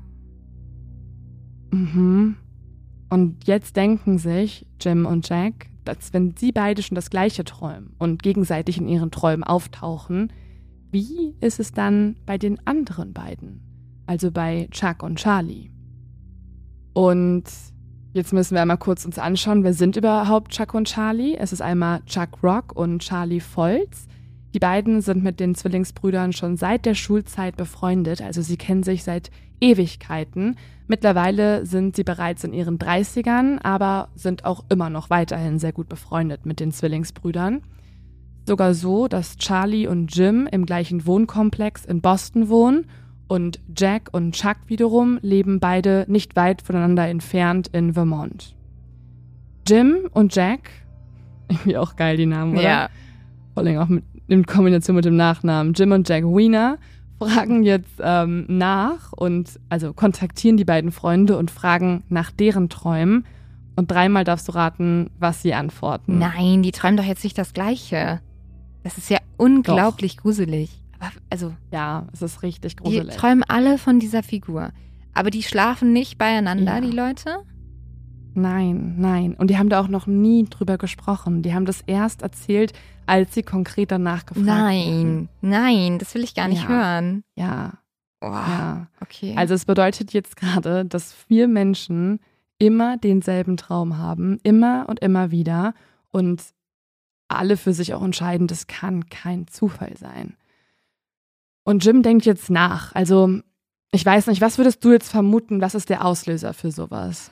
Und jetzt denken sich Jim und Jack, dass wenn sie beide schon das Gleiche träumen und gegenseitig in ihren Träumen auftauchen, wie ist es dann bei den anderen beiden? Also bei Chuck und Charlie. Und jetzt müssen wir einmal kurz uns anschauen, wer sind überhaupt Chuck und Charlie? Es ist einmal Chuck Rock und Charlie Foltz. Die beiden sind mit den Zwillingsbrüdern schon seit der Schulzeit befreundet, also sie kennen sich seit Ewigkeiten. Mittlerweile sind sie bereits in ihren 30ern, aber sind auch immer noch weiterhin sehr gut befreundet mit den Zwillingsbrüdern. Sogar so, dass Charlie und Jim im gleichen Wohnkomplex in Boston wohnen und Jack und Chuck wiederum leben beide nicht weit voneinander entfernt in Vermont. Jim und Jack, irgendwie auch geil die Namen, oder? Ja. Vor allem auch in Kombination mit dem Nachnamen. Jim und Jack Wiener fragen jetzt nach und also kontaktieren die beiden Freunde und fragen nach deren Träumen. Und 3-mal darfst du raten, was sie antworten. Nein, die träumen doch jetzt nicht das Gleiche. Das ist ja unglaublich gruselig. Aber also, ja, es ist richtig die gruselig. träumen alle von dieser Figur. Aber die schlafen nicht beieinander, Ja. die Leute? Nein. Und die haben da auch noch nie drüber gesprochen. Die haben das erst erzählt, als sie konkret danach gefragt wurden. Nein, das will ich gar nicht Ja. hören. Ja. Oh, Ja. okay. Also es bedeutet jetzt gerade, dass 4 Menschen immer denselben Traum haben, immer und immer wieder und alle für sich auch entscheiden, das kann kein Zufall sein. Und Jim denkt jetzt nach. Also ich weiß nicht, was würdest du jetzt vermuten, was ist der Auslöser für sowas?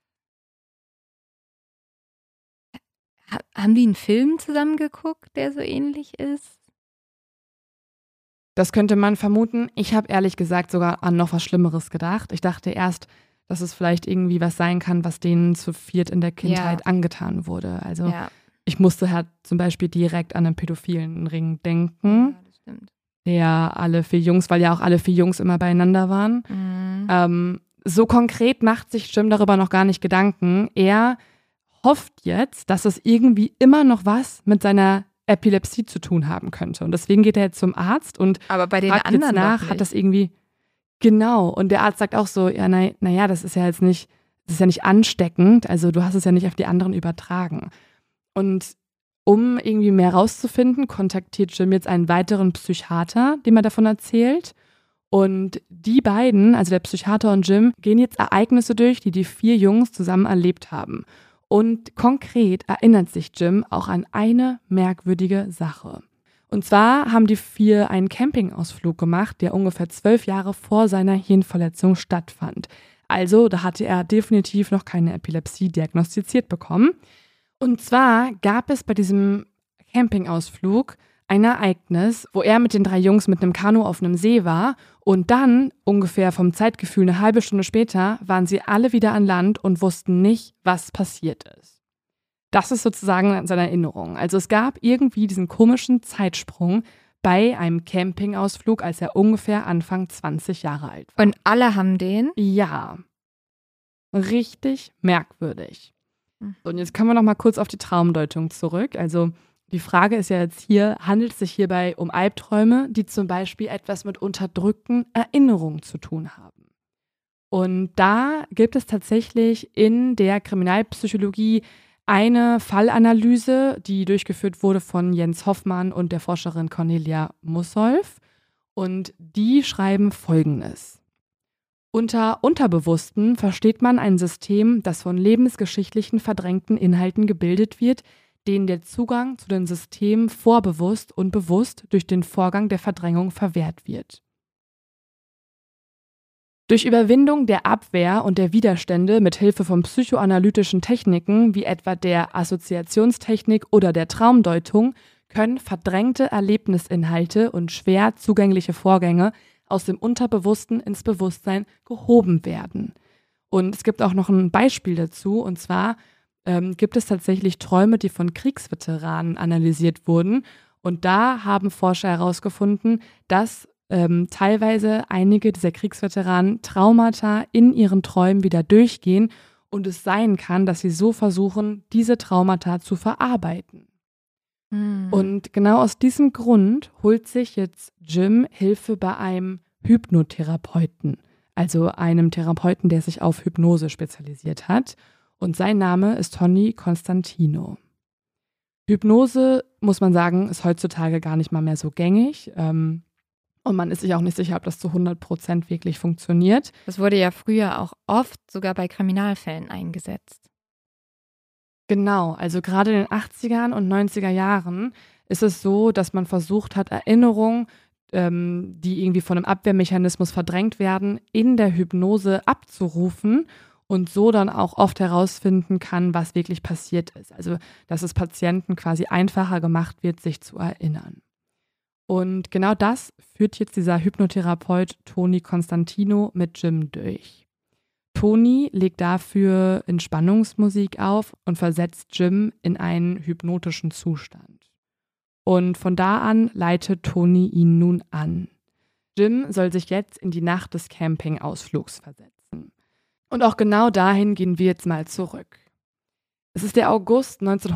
Haben die einen Film zusammen geguckt, der so ähnlich ist? Das könnte man vermuten. Ich habe ehrlich gesagt sogar an noch was Schlimmeres gedacht. Ich dachte erst, dass es vielleicht irgendwie was sein kann, was denen zu 4 in der Kindheit angetan wurde. Also Ja, ich musste halt zum Beispiel direkt an einen pädophilen Ring denken, das stimmt. der alle 4 Jungs, weil ja auch alle 4 Jungs immer beieinander waren. So konkret macht sich Jim darüber noch gar nicht Gedanken. Er hofft jetzt, dass es irgendwie immer noch was mit seiner Epilepsie zu tun haben könnte. Und deswegen geht er jetzt zum Arzt und Aber bei den fragt anderen jetzt nach, doch hat das nicht. irgendwie, genau. Und der Arzt sagt auch so, ja, naja, das ist ja jetzt nicht, das ist ja nicht ansteckend, also du hast es ja nicht auf die anderen übertragen. Und um irgendwie mehr rauszufinden, kontaktiert Jim jetzt einen weiteren Psychiater, dem er davon erzählt. Und die beiden, also der Psychiater und Jim, gehen jetzt Ereignisse durch, die die 4 Jungs zusammen erlebt haben. Und konkret erinnert sich Jim auch an eine merkwürdige Sache. Und zwar haben die 4 einen Campingausflug gemacht, der ungefähr 12 Jahre vor seiner Hirnverletzung stattfand. Also da hatte er definitiv noch keine Epilepsie diagnostiziert bekommen. Und zwar gab es bei diesem Campingausflug ein Ereignis, wo er mit den 3 Jungs mit einem Kanu auf einem See war und dann, ungefähr vom Zeitgefühl eine halbe Stunde später, waren sie alle wieder an Land und wussten nicht, was passiert ist. Das ist sozusagen seine Erinnerung. Also es gab irgendwie diesen komischen Zeitsprung bei einem Campingausflug, als er ungefähr Anfang 20 Jahre alt war. Und alle haben den? Ja, richtig merkwürdig. So, und jetzt kommen wir noch mal kurz auf die Traumdeutung zurück. Also die Frage ist ja jetzt hier, handelt es sich hierbei um Albträume, die zum Beispiel etwas mit unterdrückten Erinnerungen zu tun haben? Und da gibt es tatsächlich in der Kriminalpsychologie eine Fallanalyse, die durchgeführt wurde von Jens Hoffmann und der Forscherin Cornelia Mussolf. Und die schreiben Folgendes. Unter Unterbewussten versteht man ein System, das von lebensgeschichtlichen verdrängten Inhalten gebildet wird, denen der Zugang zu den Systemen vorbewusst und bewusst durch den Vorgang der Verdrängung verwehrt wird. Durch Überwindung der Abwehr und der Widerstände mit Hilfe von psychoanalytischen Techniken wie etwa der Assoziationstechnik oder der Traumdeutung können verdrängte Erlebnisinhalte und schwer zugängliche Vorgänge aus dem Unterbewussten ins Bewusstsein gehoben werden. Und es gibt auch noch ein Beispiel dazu, und zwar gibt es tatsächlich Träume, die von Kriegsveteranen analysiert wurden. Und da haben Forscher herausgefunden, dass teilweise einige dieser Kriegsveteranen Traumata in ihren Träumen wieder durchgehen und es sein kann, dass sie so versuchen, diese Traumata zu verarbeiten. Und genau aus diesem Grund holt sich jetzt Jim Hilfe bei einem Hypnotherapeuten, also einem Therapeuten, der sich auf Hypnose spezialisiert hat. Und sein Name ist Tony Constantino. Hypnose, muss man sagen, ist heutzutage gar nicht mal mehr so gängig. Und man ist sich auch nicht sicher, ob das zu 100% wirklich funktioniert. Das wurde ja früher auch oft sogar bei Kriminalfällen eingesetzt. Genau, also gerade in den 80er und 90er Jahren ist es so, dass man versucht hat, Erinnerungen, die irgendwie von einem Abwehrmechanismus verdrängt werden, in der Hypnose abzurufen und so dann auch oft herausfinden kann, was wirklich passiert ist. Also, dass es Patienten quasi einfacher gemacht wird, sich zu erinnern. Und genau das führt jetzt dieser Hypnotherapeut Tony Constantino mit Jim durch. Tony legt dafür Entspannungsmusik auf und versetzt Jim in einen hypnotischen Zustand. Und von da an leitet Tony ihn nun an. Jim soll sich jetzt in die Nacht des Campingausflugs versetzen. Und auch genau dahin gehen wir jetzt mal zurück. Es ist der August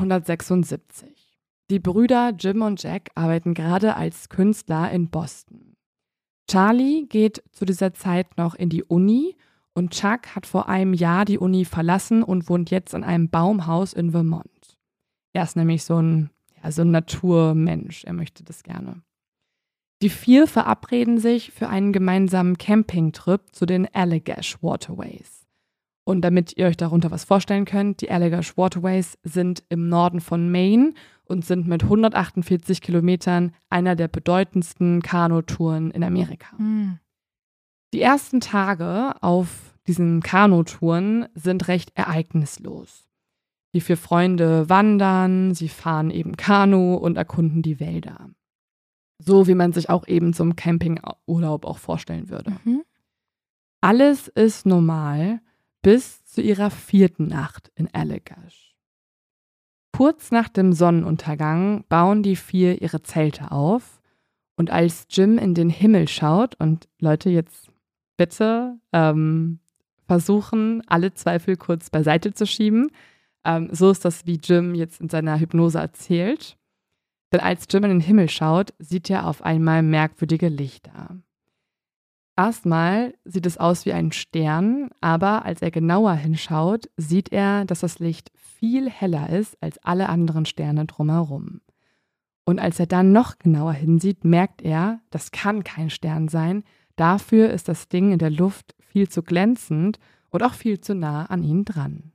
1976. Die Brüder Jim und Jack arbeiten gerade als Künstler in Boston. Charlie geht zu dieser Zeit noch in die Uni und Chuck hat vor einem Jahr die Uni verlassen und wohnt jetzt in einem Baumhaus in Vermont. Er ist nämlich so ein Naturmensch, er möchte das gerne. Die 4 verabreden sich für einen gemeinsamen Campingtrip zu den Allagash Waterways. Und damit ihr euch darunter was vorstellen könnt, die Allagash Waterways sind im Norden von Maine und sind mit 148 Kilometern einer der bedeutendsten Kanutouren in Amerika. Die ersten Tage auf diesen Kanutouren sind recht ereignislos. Die 4 Freunde wandern, sie fahren eben Kanu und erkunden die Wälder. So wie man sich auch eben zum Campingurlaub auch vorstellen würde. Alles ist normal bis zu ihrer 4. Nacht in Allagash. Kurz nach dem Sonnenuntergang bauen die 4 ihre Zelte auf und als Jim in den Himmel schaut, und Leute, jetzt bitte versuchen, alle Zweifel kurz beiseite zu schieben. So ist das, wie Jim jetzt in seiner Hypnose erzählt. Denn als Jim in den Himmel schaut, sieht er auf einmal merkwürdige Lichter. Erstmal sieht es aus wie ein Stern, aber als er genauer hinschaut, sieht er, dass das Licht viel heller ist als alle anderen Sterne drumherum. Und als er dann noch genauer hinsieht, merkt er, das kann kein Stern sein. Dafür ist das Ding in der Luft viel zu glänzend und auch viel zu nah an ihn dran.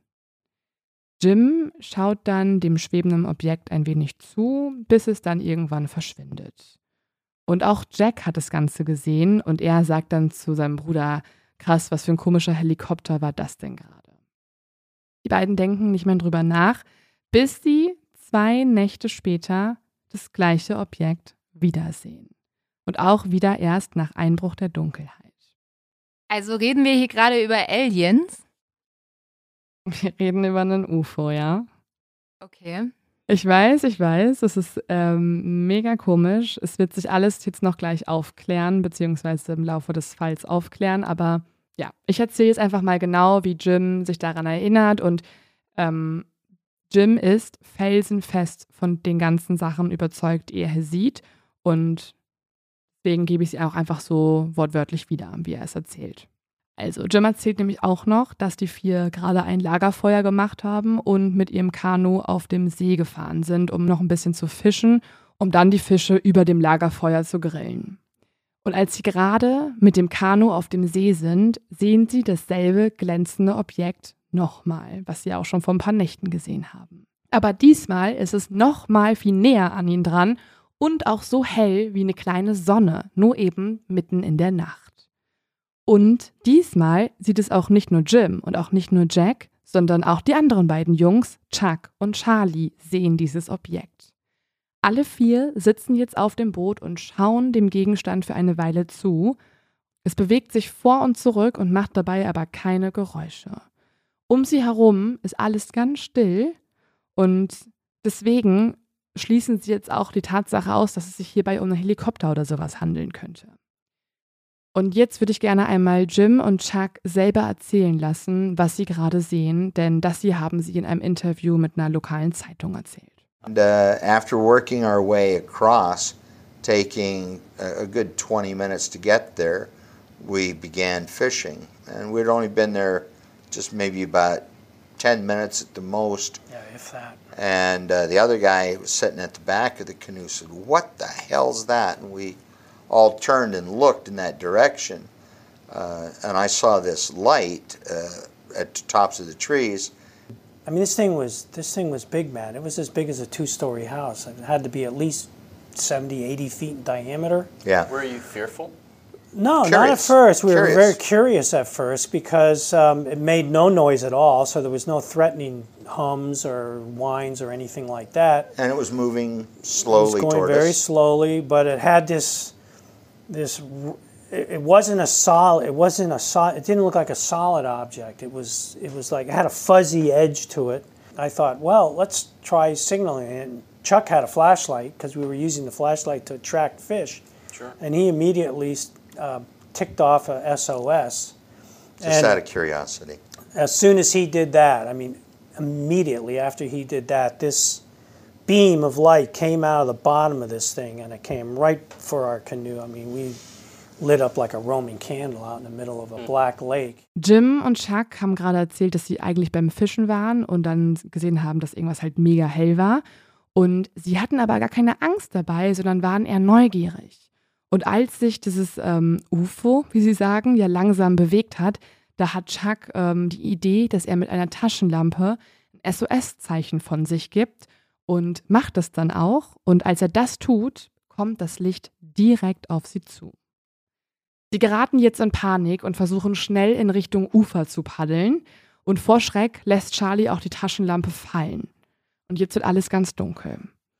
Jim schaut dann dem schwebenden Objekt ein wenig zu, bis es dann irgendwann verschwindet. Und auch Jack hat das Ganze gesehen und er sagt dann zu seinem Bruder, krass, was für ein komischer Helikopter war das denn gerade? Die beiden denken nicht mehr drüber nach, bis sie 2 Nächte später das gleiche Objekt wiedersehen. Und auch wieder erst nach Einbruch der Dunkelheit. Also reden wir hier gerade über Aliens? Wir reden über einen UFO, ja? Okay. Ich weiß, es ist mega komisch. Es wird sich alles jetzt noch gleich aufklären, beziehungsweise im Laufe des Falls aufklären. Aber ja, ich erzähle jetzt einfach mal genau, wie Jim sich daran erinnert. Und Jim ist felsenfest von den ganzen Sachen überzeugt, die er hier sieht. Und deswegen gebe ich sie auch einfach so wortwörtlich wieder, wie er es erzählt. Also Jim erzählt nämlich auch noch, dass die 4 gerade ein Lagerfeuer gemacht haben und mit ihrem Kanu auf dem See gefahren sind, um noch ein bisschen zu fischen, um dann die Fische über dem Lagerfeuer zu grillen. Und als sie gerade mit dem Kanu auf dem See sind, sehen sie dasselbe glänzende Objekt nochmal, was sie auch schon vor ein paar Nächten gesehen haben. Aber diesmal ist es nochmal viel näher an ihnen dran und auch so hell wie eine kleine Sonne, nur eben mitten in der Nacht. Und diesmal sieht es auch nicht nur Jim und auch nicht nur Jack, sondern auch die anderen beiden Jungs, Chuck und Charlie, sehen dieses Objekt. Alle 4 sitzen jetzt auf dem Boot und schauen dem Gegenstand für eine Weile zu. Es bewegt sich vor und zurück und macht dabei aber keine Geräusche. Um sie herum ist alles ganz still und deswegen schließen sie jetzt auch die Tatsache aus, dass es sich hierbei um einen Helikopter oder sowas handeln könnte. Und jetzt würde ich gerne einmal Jim und Chuck selber erzählen lassen, was sie gerade sehen, denn das hier haben sie in einem Interview mit einer lokalen Zeitung erzählt. And after working our way across, taking a good 20 minutes to get there, we began fishing. And we'd only been there just maybe about 10 minutes at the most. Yeah, if that. And the other guy was sitting at the back of the canoe said, "What the hell's that?" And we all turned and looked in that direction. And I saw this light at the tops of the trees. I mean, this thing was big, man. It was as big as a 2-story house. It had to be at least 70, 80 feet in diameter. Yeah. Were you fearful? No, Curious. not at first. We were Curious. very curious at first because it made no noise at all, so there was no threatening hums or whines or anything like that. And it was moving slowly It was going toward very us. slowly, but it had this. It wasn't a solid. It didn't look like a solid object. It was like it had a fuzzy edge to it. I thought, well, let's try signaling. And Chuck had a flashlight because we were using the flashlight to attract fish. Sure. And he immediately ticked off a SOS. Just out of curiosity. As soon as he did that, I mean, immediately after he did that, this beam of light came out of the bottom of this thing, and it came right for our canoe. I mean, we lit up like a Roman candle out in the middle of a black lake. Jim und Chuck haben gerade erzählt, dass sie eigentlich beim Fischen waren und dann gesehen haben, dass irgendwas halt mega hell war. Und sie hatten aber gar keine Angst dabei, sondern waren eher neugierig. Und als sich dieses UFO, wie sie sagen, ja langsam bewegt hat, da hat Chuck die Idee, dass er mit einer Taschenlampe ein SOS-Zeichen von sich gibt und macht das dann auch. Und als er das tut, kommt das Licht direkt auf sie zu. Sie geraten jetzt in Panik und versuchen schnell in Richtung Ufer zu paddeln. Und vor Schreck lässt Charlie auch die Taschenlampe fallen. Und jetzt wird alles ganz dunkel.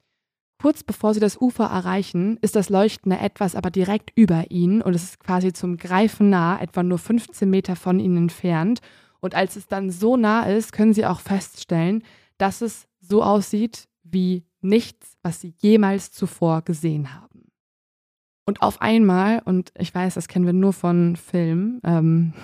Kurz bevor sie das Ufer erreichen, ist das leuchtende Etwas aber direkt über ihnen und es ist quasi zum Greifen nah, etwa nur 15 Meter von ihnen entfernt. Und als es dann so nah ist, können sie auch feststellen, dass es so aussieht wie nichts, was sie jemals zuvor gesehen haben. Und auf einmal, und ich weiß, das kennen wir nur von Filmen,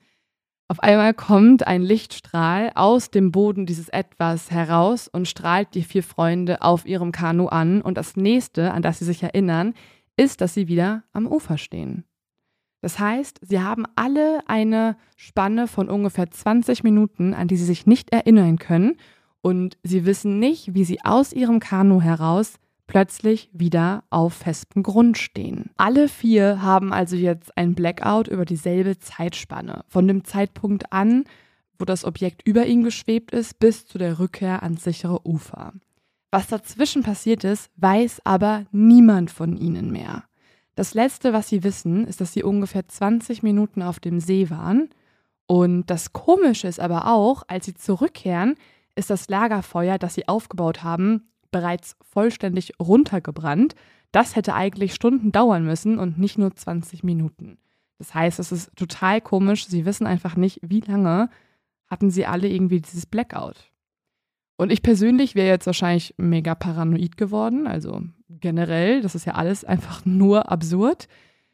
auf einmal kommt ein Lichtstrahl aus dem Boden dieses Etwas heraus und strahlt die 4 Freunde auf ihrem Kanu an. Und das nächste, an das sie sich erinnern, ist, dass sie wieder am Ufer stehen. Das heißt, sie haben alle eine Spanne von ungefähr 20 Minuten, an die sie sich nicht erinnern können. Und sie wissen nicht, wie sie aus ihrem Kanu heraus plötzlich wieder auf festem Grund stehen. Alle 4 haben also jetzt ein Blackout über dieselbe Zeitspanne. Von dem Zeitpunkt an, wo das Objekt über ihnen geschwebt ist, bis zu der Rückkehr ans sichere Ufer. Was dazwischen passiert ist, weiß aber niemand von ihnen mehr. Das Letzte, was sie wissen, ist, dass sie ungefähr 20 Minuten auf dem See waren. Und das Komische ist aber auch, als sie zurückkehren, ist das Lagerfeuer, das sie aufgebaut haben, bereits vollständig runtergebrannt. Das hätte eigentlich Stunden dauern müssen und nicht nur 20 Minuten. Das heißt, es ist total komisch. Sie wissen einfach nicht, wie lange hatten sie alle irgendwie dieses Blackout. Und ich persönlich wäre jetzt wahrscheinlich mega paranoid geworden. Also generell, das ist ja alles einfach nur absurd.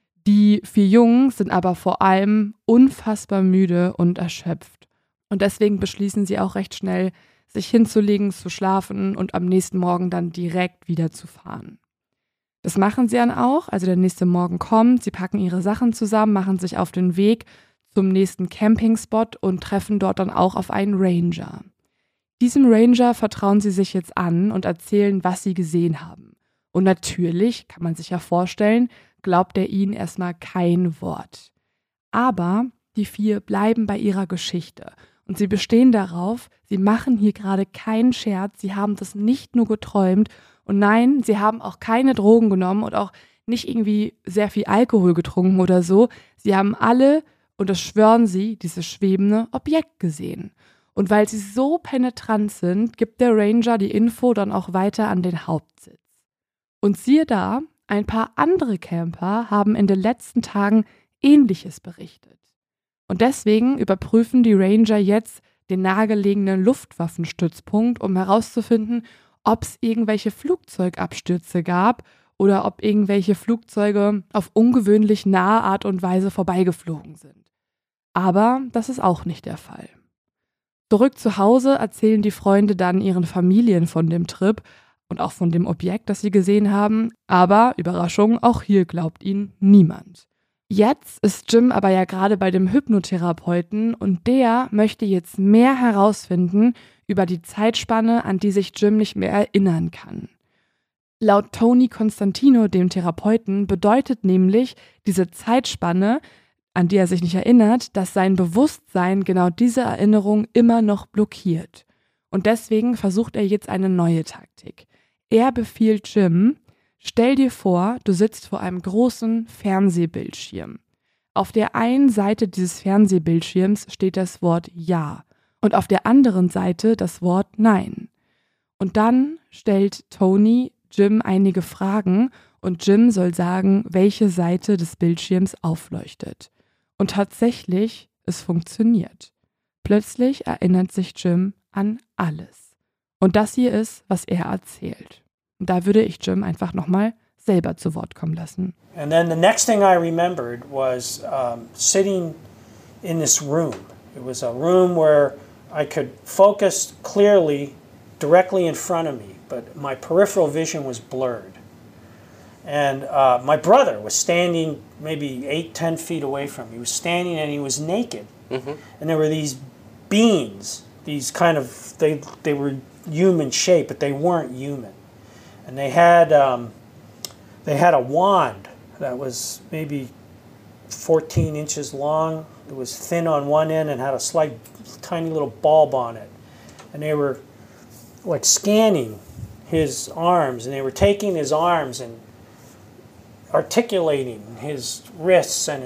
Die 4 Jungs sind aber vor allem unfassbar müde und erschöpft. Und deswegen beschließen sie auch recht schnell, sich hinzulegen, zu schlafen und am nächsten Morgen dann direkt wieder zu fahren. Das machen sie dann auch, also der nächste Morgen kommt, sie packen ihre Sachen zusammen, machen sich auf den Weg zum nächsten Campingspot und treffen dort dann auch auf einen Ranger. Diesem Ranger vertrauen sie sich jetzt an und erzählen, was sie gesehen haben. Und natürlich, kann man sich ja vorstellen, glaubt er ihnen erstmal kein Wort. Aber die 4 bleiben bei ihrer Geschichte. Und sie bestehen darauf, sie machen hier gerade keinen Scherz, sie haben das nicht nur geträumt und nein, sie haben auch keine Drogen genommen und auch nicht irgendwie sehr viel Alkohol getrunken oder so. Sie haben alle und das schwören sie, dieses schwebende Objekt gesehen. Und weil sie so penetrant sind, gibt der Ranger die Info dann auch weiter an den Hauptsitz. Und siehe da, ein paar andere Camper haben in den letzten Tagen Ähnliches berichtet. Und deswegen überprüfen die Ranger jetzt den nahegelegenen Luftwaffenstützpunkt, um herauszufinden, ob es irgendwelche Flugzeugabstürze gab oder ob irgendwelche Flugzeuge auf ungewöhnlich nahe Art und Weise vorbeigeflogen sind. Aber das ist auch nicht der Fall. Zurück zu Hause erzählen die Freunde dann ihren Familien von dem Trip und auch von dem Objekt, das sie gesehen haben. Aber, Überraschung, auch hier glaubt ihnen niemand. Jetzt ist Jim aber ja gerade bei dem Hypnotherapeuten und der möchte jetzt mehr herausfinden über die Zeitspanne, an die sich Jim nicht mehr erinnern kann. Laut Tony Constantino, dem Therapeuten, bedeutet nämlich diese Zeitspanne, an die er sich nicht erinnert, dass sein Bewusstsein genau diese Erinnerung immer noch blockiert. Und deswegen versucht er jetzt eine neue Taktik. Er befiehlt Jim: Stell dir vor, du sitzt vor einem großen Fernsehbildschirm. Auf der einen Seite dieses Fernsehbildschirms steht das Wort Ja und auf der anderen Seite das Wort Nein. Und dann stellt Tony Jim einige Fragen und Jim soll sagen, welche Seite des Bildschirms aufleuchtet. Und tatsächlich, es funktioniert. Plötzlich erinnert sich Jim an alles. Und das hier ist, was er erzählt. Und da würde ich Jim einfach nochmal selber zu Wort kommen lassen. And then the next thing I remembered was sitting in this room. It was a room where I could focus clearly directly in front of me, but my peripheral vision was blurred. And my brother was standing maybe 8-10 feet away from me. He was standing and he was naked. Mm-hmm. And there were these beings, these kind of, they were human shape, but they weren't human. And they had a wand that was maybe 14 inches long. It was thin on one end and had a slight, tiny little bulb on it. And they were like scanning his arms, and they were taking his arms and articulating his wrists and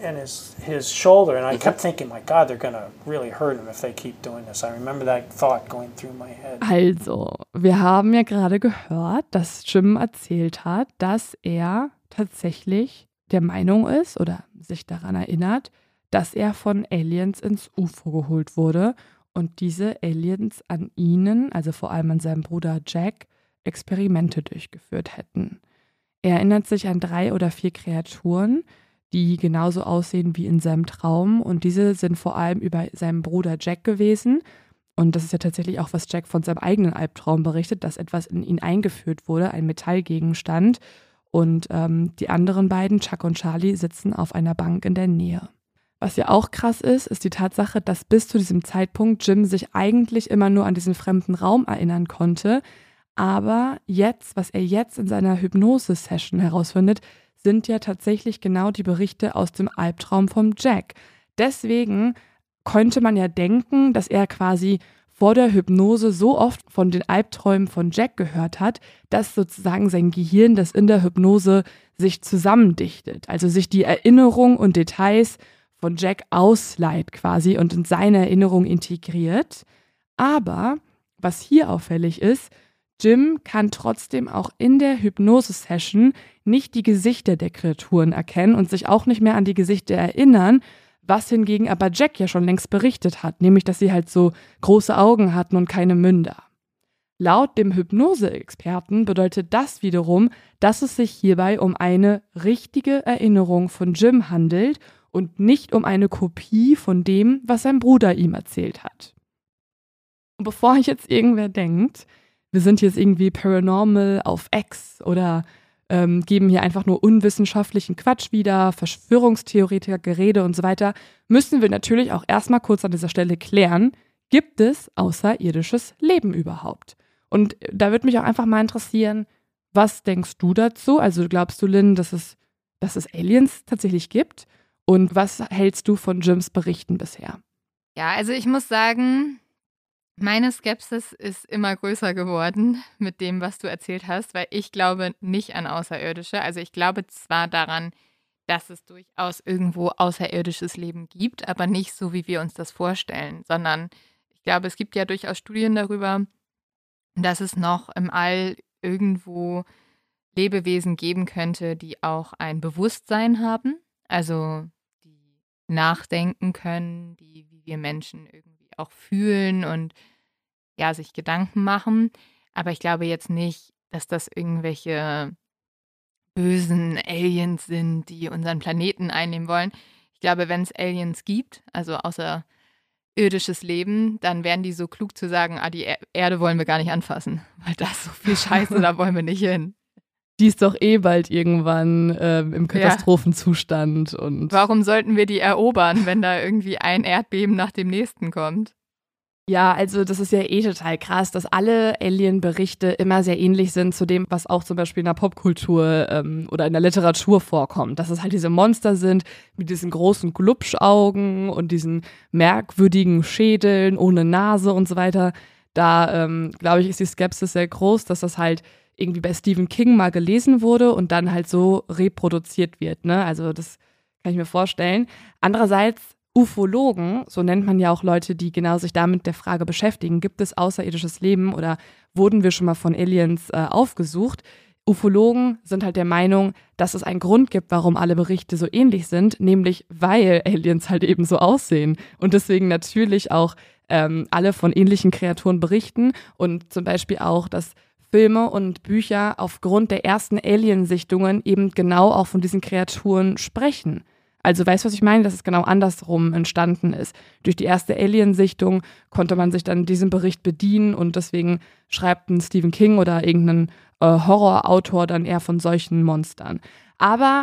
his shoulder. And I kept thinking, my God, they're going to really hurt him if they keep doing this. I remember that thought going through my head. Also, wir haben ja gerade gehört, dass Jim erzählt hat, dass er tatsächlich der Meinung ist oder sich daran erinnert, dass er von Aliens ins UFO geholt wurde und diese Aliens an ihnen, also vor allem an seinem Bruder Jack, Experimente durchgeführt hätten. Er erinnert sich an 3 oder 4 Kreaturen, die genauso aussehen wie in seinem Traum, und diese sind vor allem über seinen Bruder Jack gewesen. Und das ist ja tatsächlich auch, was Jack von seinem eigenen Albtraum berichtet, dass etwas in ihn eingeführt wurde, ein Metallgegenstand. Und die anderen beiden, Chuck und Charlie, sitzen auf einer Bank in der Nähe. Was ja auch krass ist, ist die Tatsache, dass bis zu diesem Zeitpunkt Jim sich eigentlich immer nur an diesen fremden Raum erinnern konnte. Aber jetzt, was er jetzt in seiner Hypnose-Session herausfindet, sind ja tatsächlich genau die Berichte aus dem Albtraum vom Jack. Deswegen könnte man ja denken, dass er quasi vor der Hypnose so oft von den Albträumen von Jack gehört hat, dass sozusagen sein Gehirn, das in der Hypnose sich zusammendichtet, also sich die Erinnerung und Details von Jack ausleiht quasi und in seine Erinnerung integriert. Aber was hier auffällig ist, Jim kann trotzdem auch in der Hypnose-Session nicht die Gesichter der Kreaturen erkennen und sich auch nicht mehr an die Gesichter erinnern, was hingegen aber Jack ja schon längst berichtet hat, nämlich dass sie halt so große Augen hatten und keine Münder. Laut dem Hypnose-Experten bedeutet das wiederum, dass es sich hierbei um eine richtige Erinnerung von Jim handelt und nicht um eine Kopie von dem, was sein Bruder ihm erzählt hat. Und bevor jetzt irgendwer denkt, wir sind jetzt irgendwie paranormal auf X oder geben hier einfach nur unwissenschaftlichen Quatsch wieder, Verschwörungstheoretiker, Gerede und so weiter, müssen wir natürlich auch erstmal kurz an dieser Stelle klären, gibt es außerirdisches Leben überhaupt? Und da würde mich auch einfach mal interessieren, was denkst du dazu? Also glaubst du, Lynn, dass es Aliens tatsächlich gibt? Und was hältst du von Jims Berichten bisher? Ja, also ich muss sagen, meine Skepsis ist immer größer geworden mit dem, was du erzählt hast, weil ich glaube nicht an Außerirdische. Also ich glaube zwar daran, dass es durchaus irgendwo außerirdisches Leben gibt, aber nicht so, wie wir uns das vorstellen, sondern ich glaube, es gibt ja durchaus Studien darüber, dass es noch im All irgendwo Lebewesen geben könnte, die auch ein Bewusstsein haben, also die nachdenken können, die wie wir Menschen irgendwie auch fühlen und ja, sich Gedanken machen. Aber ich glaube jetzt nicht, dass das irgendwelche bösen Aliens sind, die unseren Planeten einnehmen wollen. Ich glaube, wenn es Aliens gibt, also außerirdisches Leben, dann wären die so klug zu sagen, die Erde wollen wir gar nicht anfassen, weil da ist so viel Scheiße, da wollen wir nicht hin. Die ist doch eh bald irgendwann im Katastrophenzustand. Und warum sollten wir die erobern, wenn da irgendwie ein Erdbeben nach dem nächsten kommt? Ja, also das ist ja eh total krass, dass alle Alien-Berichte immer sehr ähnlich sind zu dem, was auch zum Beispiel in der Popkultur oder in der Literatur vorkommt. Dass es halt diese Monster sind mit diesen großen Glubschaugen und diesen merkwürdigen Schädeln ohne Nase und so weiter. Da, glaube ich, ist die Skepsis sehr groß, dass das halt irgendwie bei Stephen King mal gelesen wurde und dann halt so reproduziert wird, ne? Also das kann ich mir vorstellen. Andererseits Ufologen, so nennt man ja auch Leute, die genau sich damit der Frage beschäftigen, gibt es außerirdisches Leben oder wurden wir schon mal von Aliens aufgesucht? Ufologen sind halt der Meinung, dass es einen Grund gibt, warum alle Berichte so ähnlich sind, nämlich weil Aliens halt eben so aussehen und deswegen natürlich auch alle von ähnlichen Kreaturen berichten und zum Beispiel auch, dass Filme und Bücher aufgrund der ersten Aliensichtungen eben genau auch von diesen Kreaturen sprechen. Also weißt du, was ich meine? Dass es genau andersrum entstanden ist. Durch die erste Aliensichtung konnte man sich dann diesen Bericht bedienen und deswegen schreibt ein Stephen King oder irgendein Horrorautor dann eher von solchen Monstern. Aber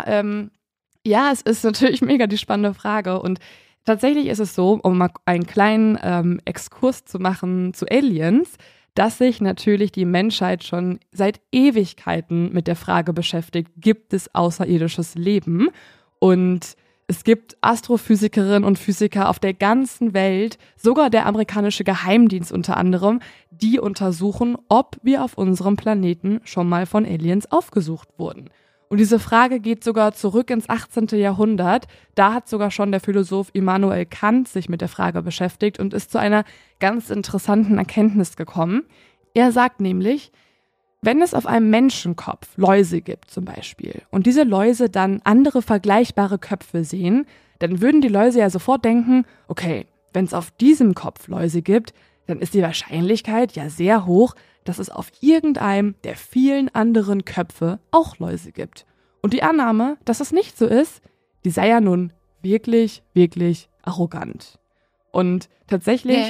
ja, es ist natürlich mega die spannende Frage und tatsächlich ist es so, um mal einen kleinen Exkurs zu machen zu Aliens, dass sich natürlich die Menschheit schon seit Ewigkeiten mit der Frage beschäftigt, gibt es außerirdisches Leben? Und es gibt Astrophysikerinnen und Physiker auf der ganzen Welt, sogar der amerikanische Geheimdienst unter anderem, die untersuchen, ob wir auf unserem Planeten schon mal von Aliens aufgesucht wurden. Und diese Frage geht sogar zurück ins 18. Jahrhundert. Da hat sogar schon der Philosoph Immanuel Kant sich mit der Frage beschäftigt und ist zu einer ganz interessanten Erkenntnis gekommen. Er sagt nämlich, wenn es auf einem Menschenkopf Läuse gibt zum Beispiel und diese Läuse dann andere vergleichbare Köpfe sehen, dann würden die Läuse ja sofort denken, okay, wenn es auf diesem Kopf Läuse gibt, dann ist die Wahrscheinlichkeit ja sehr hoch, dass es auf irgendeinem der vielen anderen Köpfe auch Läuse gibt. Und die Annahme, dass es nicht so ist, die sei ja nun wirklich, wirklich arrogant. Und tatsächlich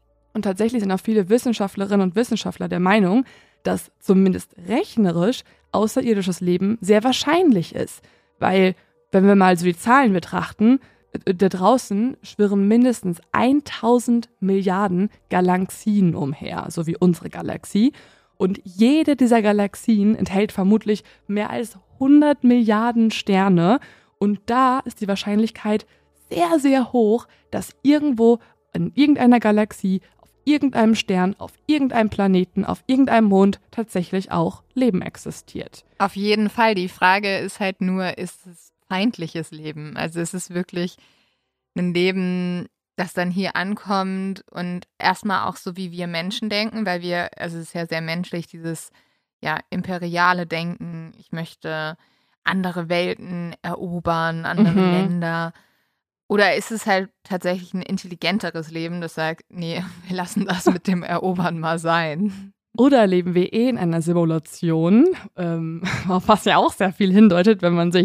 sind auch viele Wissenschaftlerinnen und Wissenschaftler der Meinung, dass zumindest rechnerisch außerirdisches Leben sehr wahrscheinlich ist. Weil, wenn wir mal so die Zahlen betrachten, da draußen schwirren mindestens 1000 Milliarden Galaxien umher, so wie unsere Galaxie. Und jede dieser Galaxien enthält vermutlich mehr als 100 Milliarden Sterne. Und da ist die Wahrscheinlichkeit sehr, sehr hoch, dass irgendwo in irgendeiner Galaxie, auf irgendeinem Stern, auf irgendeinem Planeten, auf irgendeinem Mond tatsächlich auch Leben existiert. Auf jeden Fall. Die Frage ist halt nur, ist es feindliches Leben? Also es ist wirklich ein Leben, das dann hier ankommt und erstmal auch so, wie wir Menschen denken, weil also es ist ja sehr menschlich, dieses imperiale Denken, ich möchte andere Welten erobern, andere Länder. Oder ist es halt tatsächlich ein intelligenteres Leben, das sagt, nee, wir lassen das mit dem Erobern mal sein. Oder leben wir in einer Simulation, auf was ja auch sehr viel hindeutet, wenn man sich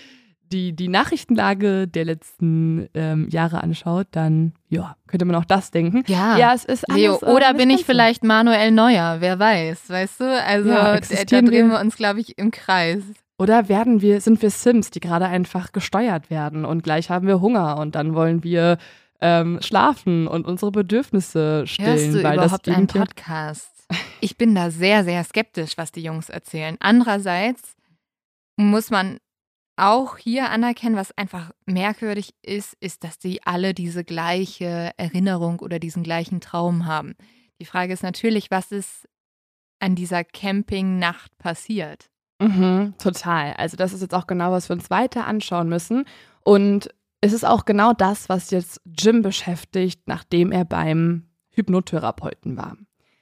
die Nachrichtenlage der letzten Jahre anschaut, dann könnte man auch das denken. Ja, es ist alles, Leo, oder bin ich vielleicht Manuel Neuer, wer weiß, weißt du? Also da drehen wir uns, glaube ich, im Kreis. Oder sind wir Sims, die gerade einfach gesteuert werden und gleich haben wir Hunger und dann wollen wir schlafen und unsere Bedürfnisse stillen. Hörst du weil überhaupt das einen Podcast? Ich bin da sehr, sehr skeptisch, was die Jungs erzählen. Andererseits muss man auch hier anerkennen, was einfach merkwürdig ist, dass die alle diese gleiche Erinnerung oder diesen gleichen Traum haben. Die Frage ist natürlich, was ist an dieser Campingnacht passiert? Total. Also das ist jetzt auch genau, was wir uns weiter anschauen müssen. Und es ist auch genau das, was jetzt Jim beschäftigt, nachdem er beim Hypnotherapeuten war.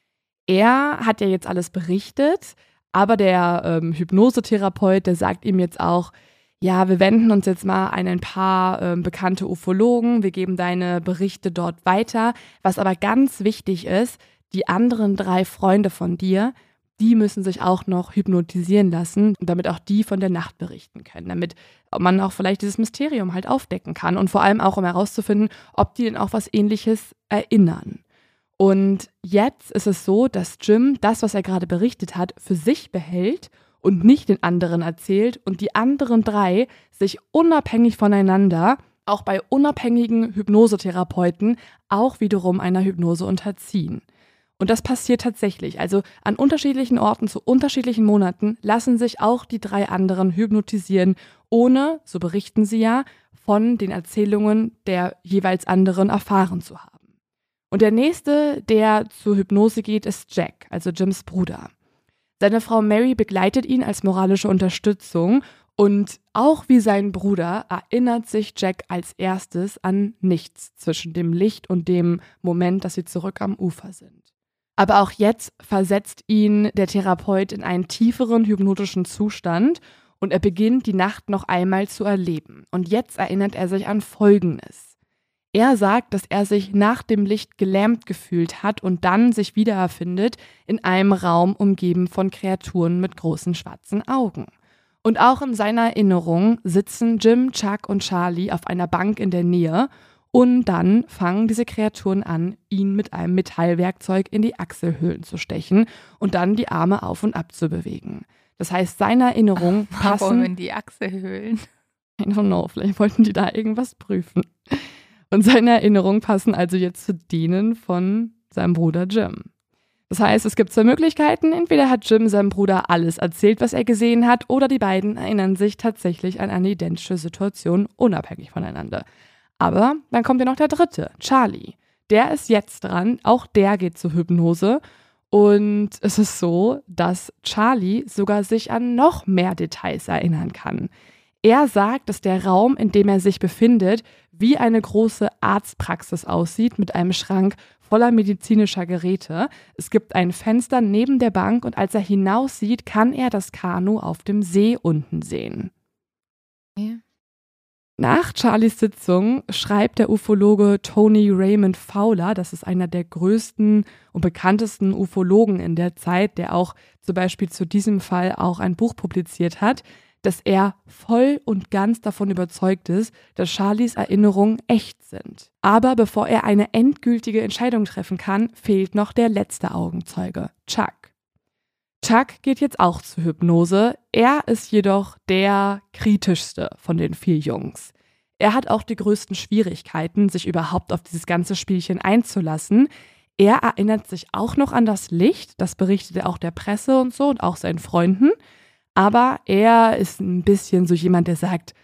Er hat ja jetzt alles berichtet, aber der Hypnosetherapeut, der sagt ihm jetzt auch, ja, wir wenden uns jetzt mal an ein paar bekannte Ufologen, wir geben deine Berichte dort weiter. Was aber ganz wichtig ist, die anderen 3 Freunde von dir, die müssen sich auch noch hypnotisieren lassen, damit auch die von der Nacht berichten können, damit man auch vielleicht dieses Mysterium halt aufdecken kann und vor allem auch, um herauszufinden, ob die denn auch was Ähnliches erinnern. Und jetzt ist es so, dass Jim das, was er gerade berichtet hat, für sich behält und nicht den anderen erzählt und die anderen 3 sich unabhängig voneinander, auch bei unabhängigen Hypnosetherapeuten, auch wiederum einer Hypnose unterziehen. Und das passiert tatsächlich. Also an unterschiedlichen Orten zu unterschiedlichen Monaten lassen sich auch die 3 anderen hypnotisieren, ohne, so berichten sie ja, von den Erzählungen der jeweils anderen erfahren zu haben. Und der nächste, der zur Hypnose geht, ist Jack, also Jims Bruder. Seine Frau Mary begleitet ihn als moralische Unterstützung und auch wie sein Bruder erinnert sich Jack als erstes an nichts zwischen dem Licht und dem Moment, dass sie zurück am Ufer sind. Aber auch jetzt versetzt ihn der Therapeut in einen tieferen hypnotischen Zustand und er beginnt die Nacht noch einmal zu erleben. Und jetzt erinnert er sich an Folgendes. Er sagt, dass er sich nach dem Licht gelähmt gefühlt hat und dann sich wiedererfindet in einem Raum umgeben von Kreaturen mit großen schwarzen Augen. Und auch in seiner Erinnerung sitzen Jim, Chuck und Charlie auf einer Bank in der Nähe und dann fangen diese Kreaturen an, ihn mit einem Metallwerkzeug in die Achselhöhlen zu stechen und dann die Arme auf und ab zu bewegen. Das heißt, seine Erinnerungen passen... Warum in die Achselhöhlen? I don't know, vielleicht wollten die da irgendwas prüfen. Und seine Erinnerungen passen also jetzt zu denen von seinem Bruder Jim. Das heißt, es gibt 2 Möglichkeiten. Entweder hat Jim seinem Bruder alles erzählt, was er gesehen hat, oder die beiden erinnern sich tatsächlich an eine identische Situation, unabhängig voneinander. Aber dann kommt ja noch der 3., Charlie. Der ist jetzt dran, auch der geht zur Hypnose. Und es ist so, dass Charlie sogar sich an noch mehr Details erinnern kann. Er sagt, dass der Raum, in dem er sich befindet, wie eine große Arztpraxis aussieht mit einem Schrank voller medizinischer Geräte. Es gibt ein Fenster neben der Bank und als er hinaussieht, kann er das Kanu auf dem See unten sehen. Ja. Nach Charlies Sitzung schreibt der Ufologe Tony Raymond Fowler, das ist einer der größten und bekanntesten Ufologen in der Zeit, der auch zum Beispiel zu diesem Fall auch ein Buch publiziert hat, dass er voll und ganz davon überzeugt ist, dass Charlies Erinnerungen echt sind. Aber bevor er eine endgültige Entscheidung treffen kann, fehlt noch der letzte Augenzeuge, Chuck. Chuck geht jetzt auch zur Hypnose. Er ist jedoch der kritischste von den 4 Jungs. Er hat auch die größten Schwierigkeiten, sich überhaupt auf dieses ganze Spielchen einzulassen. Er erinnert sich auch noch an das Licht, das berichtet er auch der Presse und so und auch seinen Freunden. Aber er ist ein bisschen so jemand, der sagt,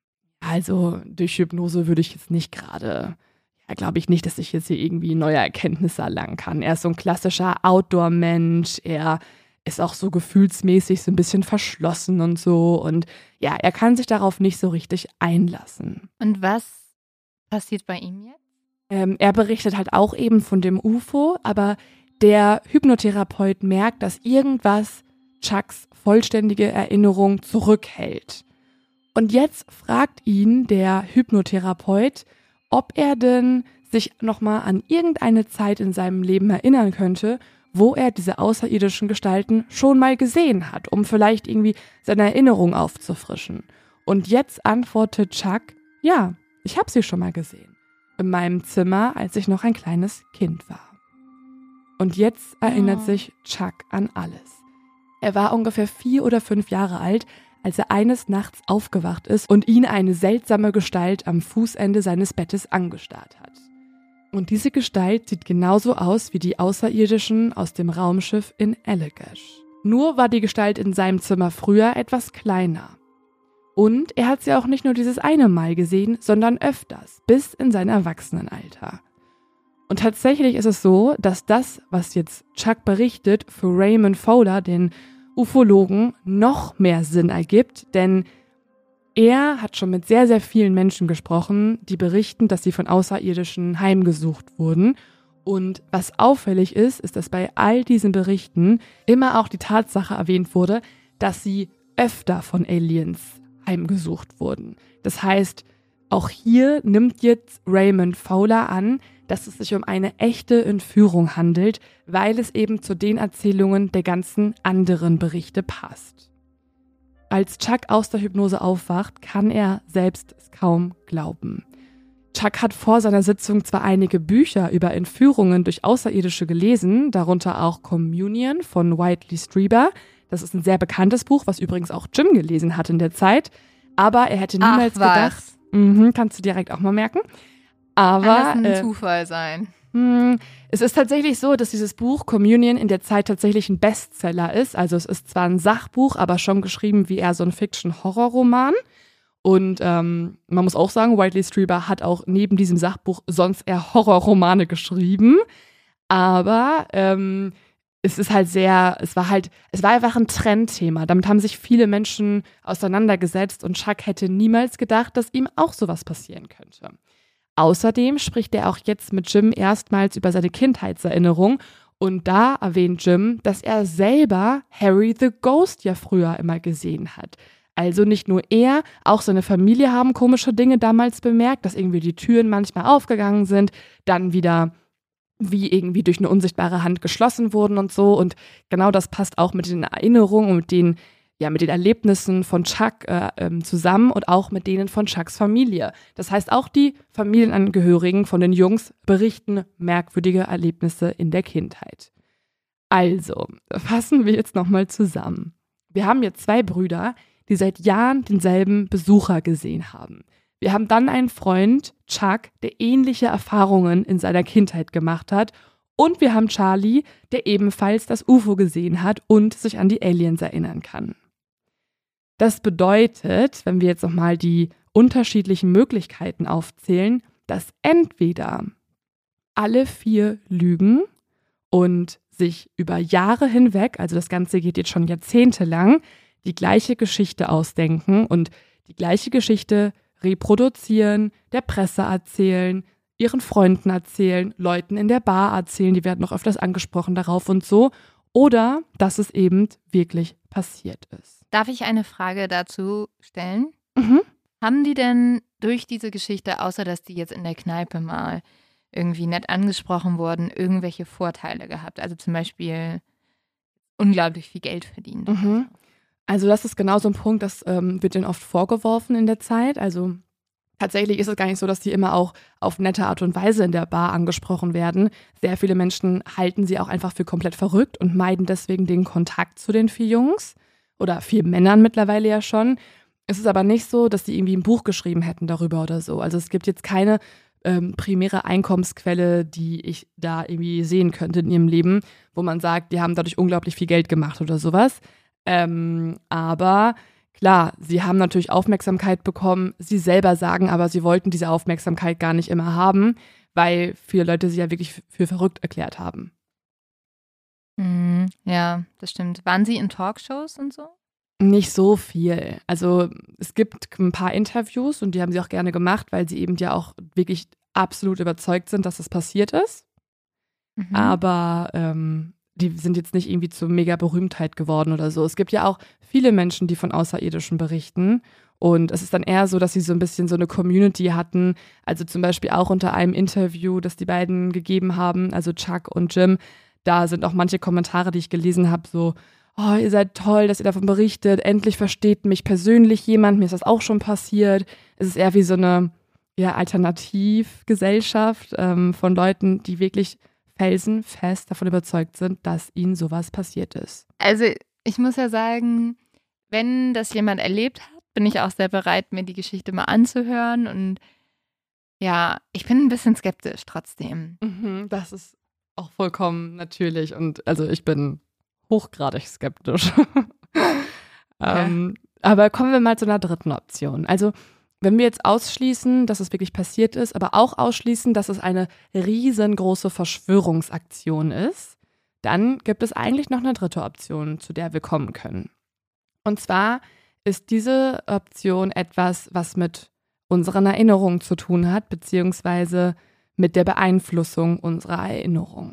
also durch Hypnose würde ich jetzt nicht gerade, glaube ich nicht, dass ich jetzt hier irgendwie neue Erkenntnisse erlangen kann. Er ist so ein klassischer Outdoor-Mensch, er ist auch so gefühlsmäßig so ein bisschen verschlossen und so. Und ja, er kann sich darauf nicht so richtig einlassen. Und was passiert bei ihm jetzt? Er berichtet halt auch eben von dem UFO, aber der Hypnotherapeut merkt, dass irgendwas Chucks vollständige Erinnerung zurückhält. Und jetzt fragt ihn der Hypnotherapeut, ob er denn sich nochmal an irgendeine Zeit in seinem Leben erinnern könnte, wo er diese außerirdischen Gestalten schon mal gesehen hat, um vielleicht irgendwie seine Erinnerung aufzufrischen. Und jetzt antwortet Chuck, ja, ich habe sie schon mal gesehen. In meinem Zimmer, als ich noch ein kleines Kind war. Und jetzt erinnert sich Chuck an alles. Er war ungefähr 4 oder 5 Jahre alt, als er eines Nachts aufgewacht ist und ihn eine seltsame Gestalt am Fußende seines Bettes angestarrt hat. Und diese Gestalt sieht genauso aus wie die Außerirdischen aus dem Raumschiff in Allagash. Nur war die Gestalt in seinem Zimmer früher etwas kleiner. Und er hat sie auch nicht nur dieses eine Mal gesehen, sondern öfters, bis in sein Erwachsenenalter. Und tatsächlich ist es so, dass das, was jetzt Chuck berichtet, für Raymond Fowler, den Ufologen noch mehr Sinn ergibt, denn er hat schon mit sehr, sehr vielen Menschen gesprochen, die berichten, dass sie von Außerirdischen heimgesucht wurden. Und was auffällig ist, ist, dass bei all diesen Berichten immer auch die Tatsache erwähnt wurde, dass sie öfter von Aliens heimgesucht wurden. Das heißt, auch hier nimmt jetzt Raymond Fowler an, dass es sich um eine echte Entführung handelt, weil es eben zu den Erzählungen der ganzen anderen Berichte passt. Als Chuck aus der Hypnose aufwacht, kann er selbst es kaum glauben. Chuck hat vor seiner Sitzung zwar einige Bücher über Entführungen durch Außerirdische gelesen, darunter auch Communion von Whitley Strieber. Das ist ein sehr bekanntes Buch, was übrigens auch Jim gelesen hat in der Zeit. Aber er hätte niemals gedacht, kannst du direkt auch mal merken. Aber kann das ein Zufall sein? Es ist tatsächlich so, dass dieses Buch Communion in der Zeit tatsächlich ein Bestseller ist. Also es ist zwar ein Sachbuch, aber schon geschrieben wie eher so ein Fiction-Horror-Roman. Und man muss auch sagen, Whitley Strieber hat auch neben diesem Sachbuch sonst eher Horrorromane geschrieben. Aber es ist halt es war einfach ein Trendthema. Damit haben sich viele Menschen auseinandergesetzt und Chuck hätte niemals gedacht, dass ihm auch sowas passieren könnte. Außerdem spricht er auch jetzt mit Jim erstmals über seine Kindheitserinnerung und da erwähnt Jim, dass er selber Harry the Ghost ja früher immer gesehen hat. Also nicht nur er, auch seine Familie haben komische Dinge damals bemerkt, dass irgendwie die Türen manchmal aufgegangen sind, dann wieder wie irgendwie durch eine unsichtbare Hand geschlossen wurden und so. Und genau das passt auch mit den Erinnerungen und mit den Erlebnissen von Chuck zusammen und auch mit denen von Chucks Familie. Das heißt, auch die Familienangehörigen von den Jungs berichten merkwürdige Erlebnisse in der Kindheit. Also, fassen wir jetzt nochmal zusammen. Wir haben jetzt 2 Brüder, die seit Jahren denselben Besucher gesehen haben. Wir haben dann einen Freund, Chuck, der ähnliche Erfahrungen in seiner Kindheit gemacht hat. Und wir haben Charlie, der ebenfalls das UFO gesehen hat und sich an die Aliens erinnern kann. Das bedeutet, wenn wir jetzt nochmal die unterschiedlichen Möglichkeiten aufzählen, dass entweder alle 4 lügen und sich über Jahre hinweg, also das Ganze geht jetzt schon jahrzehntelang, die gleiche Geschichte ausdenken und die gleiche Geschichte reproduzieren, der Presse erzählen, ihren Freunden erzählen, Leuten in der Bar erzählen, die werden noch öfters angesprochen darauf und so, oder dass es eben wirklich passiert ist. Darf ich eine Frage dazu stellen? Mhm. Haben die denn durch diese Geschichte, außer dass die jetzt in der Kneipe mal irgendwie nett angesprochen wurden, irgendwelche Vorteile gehabt? Also zum Beispiel unglaublich viel Geld verdient. Mhm. Also das ist genau so ein Punkt, das wird denen oft vorgeworfen in der Zeit. Also tatsächlich ist es gar nicht so, dass die immer auch auf nette Art und Weise in der Bar angesprochen werden. Sehr viele Menschen halten sie auch einfach für komplett verrückt und meiden deswegen den Kontakt zu den 4 Jungs oder 4 Männern mittlerweile ja schon. Es ist aber nicht so, dass die irgendwie ein Buch geschrieben hätten darüber oder so. Also es gibt jetzt keine primäre Einkommensquelle, die ich da irgendwie sehen könnte in ihrem Leben, wo man sagt, die haben dadurch unglaublich viel Geld gemacht oder sowas. Aber klar, sie haben natürlich Aufmerksamkeit bekommen. Sie selber sagen aber, sie wollten diese Aufmerksamkeit gar nicht immer haben, weil viele Leute sie ja wirklich für verrückt erklärt haben. Ja, das stimmt. Waren sie in Talkshows und so? Nicht so viel. Also es gibt ein paar Interviews und die haben sie auch gerne gemacht, weil sie eben ja auch wirklich absolut überzeugt sind, dass es passiert ist. Aber die sind jetzt nicht irgendwie zur Mega-Berühmtheit geworden oder so. Es gibt ja auch viele Menschen, die von Außerirdischen berichten. Und es ist dann eher so, dass sie so ein bisschen so eine Community hatten. Also zum Beispiel auch unter einem Interview, das die beiden gegeben haben, also Chuck und Jim, da sind auch manche Kommentare, die ich gelesen habe, so, oh, ihr seid toll, dass ihr davon berichtet. Endlich versteht mich persönlich jemand. Mir ist das auch schon passiert. Es ist eher wie so eine Alternativgesellschaft von Leuten, die wirklich felsenfest davon überzeugt sind, dass ihnen sowas passiert ist. Also ich muss ja sagen, wenn das jemand erlebt hat, bin ich auch sehr bereit, mir die Geschichte mal anzuhören. Und ja, ich bin ein bisschen skeptisch trotzdem. Das ist auch vollkommen natürlich. Und also ich bin hochgradig skeptisch. Aber kommen wir mal zu einer dritten Option. Also wenn wir jetzt ausschließen, dass es wirklich passiert ist, aber auch ausschließen, dass es eine riesengroße Verschwörungsaktion ist, dann gibt es eigentlich noch eine dritte Option, zu der wir kommen können. Und zwar ist diese Option etwas, was mit unseren Erinnerungen zu tun hat, beziehungsweise mit der Beeinflussung unserer Erinnerungen.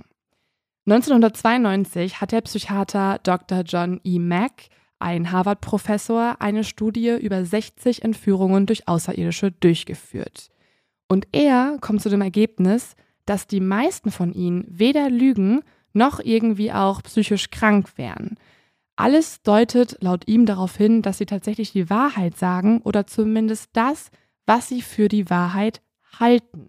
1992 hat der Psychiater Dr. John E. Mack, ein Harvard-Professor, eine Studie über 60 Entführungen durch Außerirdische durchgeführt. Und er kommt zu dem Ergebnis, dass die meisten von ihnen weder lügen, noch irgendwie auch psychisch krank wären. Alles deutet laut ihm darauf hin, dass sie tatsächlich die Wahrheit sagen oder zumindest das, was sie für die Wahrheit halten.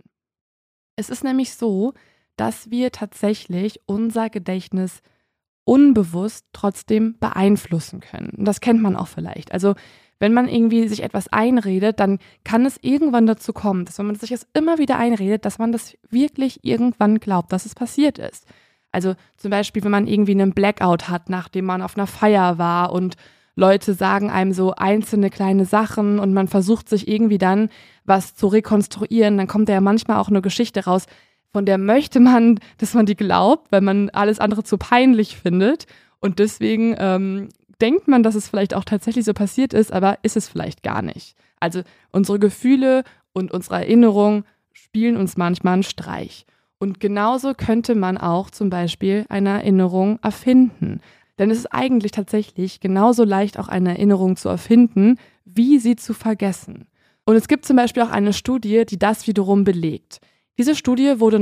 Es ist nämlich so, dass wir tatsächlich unser Gedächtnis unbewusst trotzdem beeinflussen können. Und das kennt man auch vielleicht. Also wenn man irgendwie sich etwas einredet, dann kann es irgendwann dazu kommen, dass wenn man sich das immer wieder einredet, dass man das wirklich irgendwann glaubt, dass es passiert ist. Also zum Beispiel, wenn man irgendwie einen Blackout hat, nachdem man auf einer Feier war und Leute sagen einem so einzelne kleine Sachen und man versucht sich irgendwie dann was zu rekonstruieren, dann kommt da ja manchmal auch eine Geschichte raus, von der möchte man, dass man die glaubt, weil man alles andere zu peinlich findet. Und deswegen denkt man, dass es vielleicht auch tatsächlich so passiert ist, aber ist es vielleicht gar nicht. Also unsere Gefühle und unsere Erinnerungen spielen uns manchmal einen Streich. Und genauso könnte man auch zum Beispiel eine Erinnerung erfinden. Denn es ist eigentlich tatsächlich genauso leicht, auch eine Erinnerung zu erfinden, wie sie zu vergessen. Und es gibt zum Beispiel auch eine Studie, die das wiederum belegt. Diese Studie wurde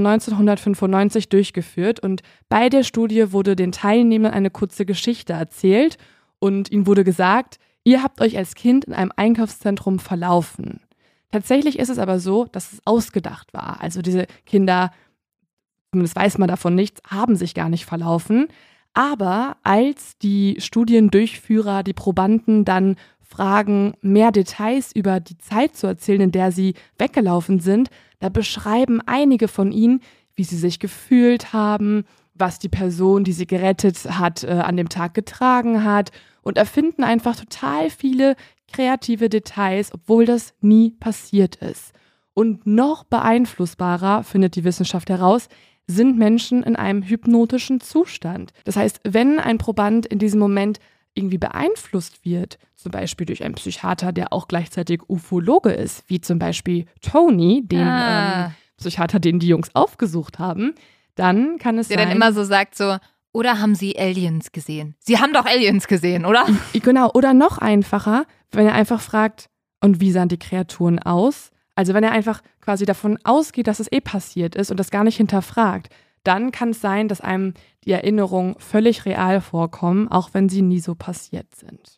1995 durchgeführt und bei der Studie wurde den Teilnehmern eine kurze Geschichte erzählt und ihnen wurde gesagt, ihr habt euch als Kind in einem Einkaufszentrum verlaufen. Tatsächlich ist es aber so, dass es ausgedacht war. Also diese Kinder, zumindest weiß man davon nichts, haben sich gar nicht verlaufen. Aber als die Studiendurchführer, die Probanden dann fragen, mehr Details über die Zeit zu erzählen, in der sie weggelaufen sind, da beschreiben einige von ihnen, wie sie sich gefühlt haben, was die Person, die sie gerettet hat, an dem Tag getragen hat und erfinden einfach total viele kreative Details, obwohl das nie passiert ist. Und noch beeinflussbarer, findet die Wissenschaft heraus, sind Menschen in einem hypnotischen Zustand. Das heißt, wenn ein Proband in diesem Moment irgendwie beeinflusst wird, zum Beispiel durch einen Psychiater, der auch gleichzeitig Ufologe ist, wie zum Beispiel Tony, den Psychiater, den die Jungs aufgesucht haben, dann kann es sein... Der dann immer so sagt so, oder haben Sie Aliens gesehen? Sie haben doch Aliens gesehen, oder? Genau, oder noch einfacher, wenn er einfach fragt, und wie sahen die Kreaturen aus? Also wenn er einfach quasi davon ausgeht, dass es passiert ist und das gar nicht hinterfragt, dann kann es sein, dass einem die Erinnerungen völlig real vorkommen, auch wenn sie nie so passiert sind.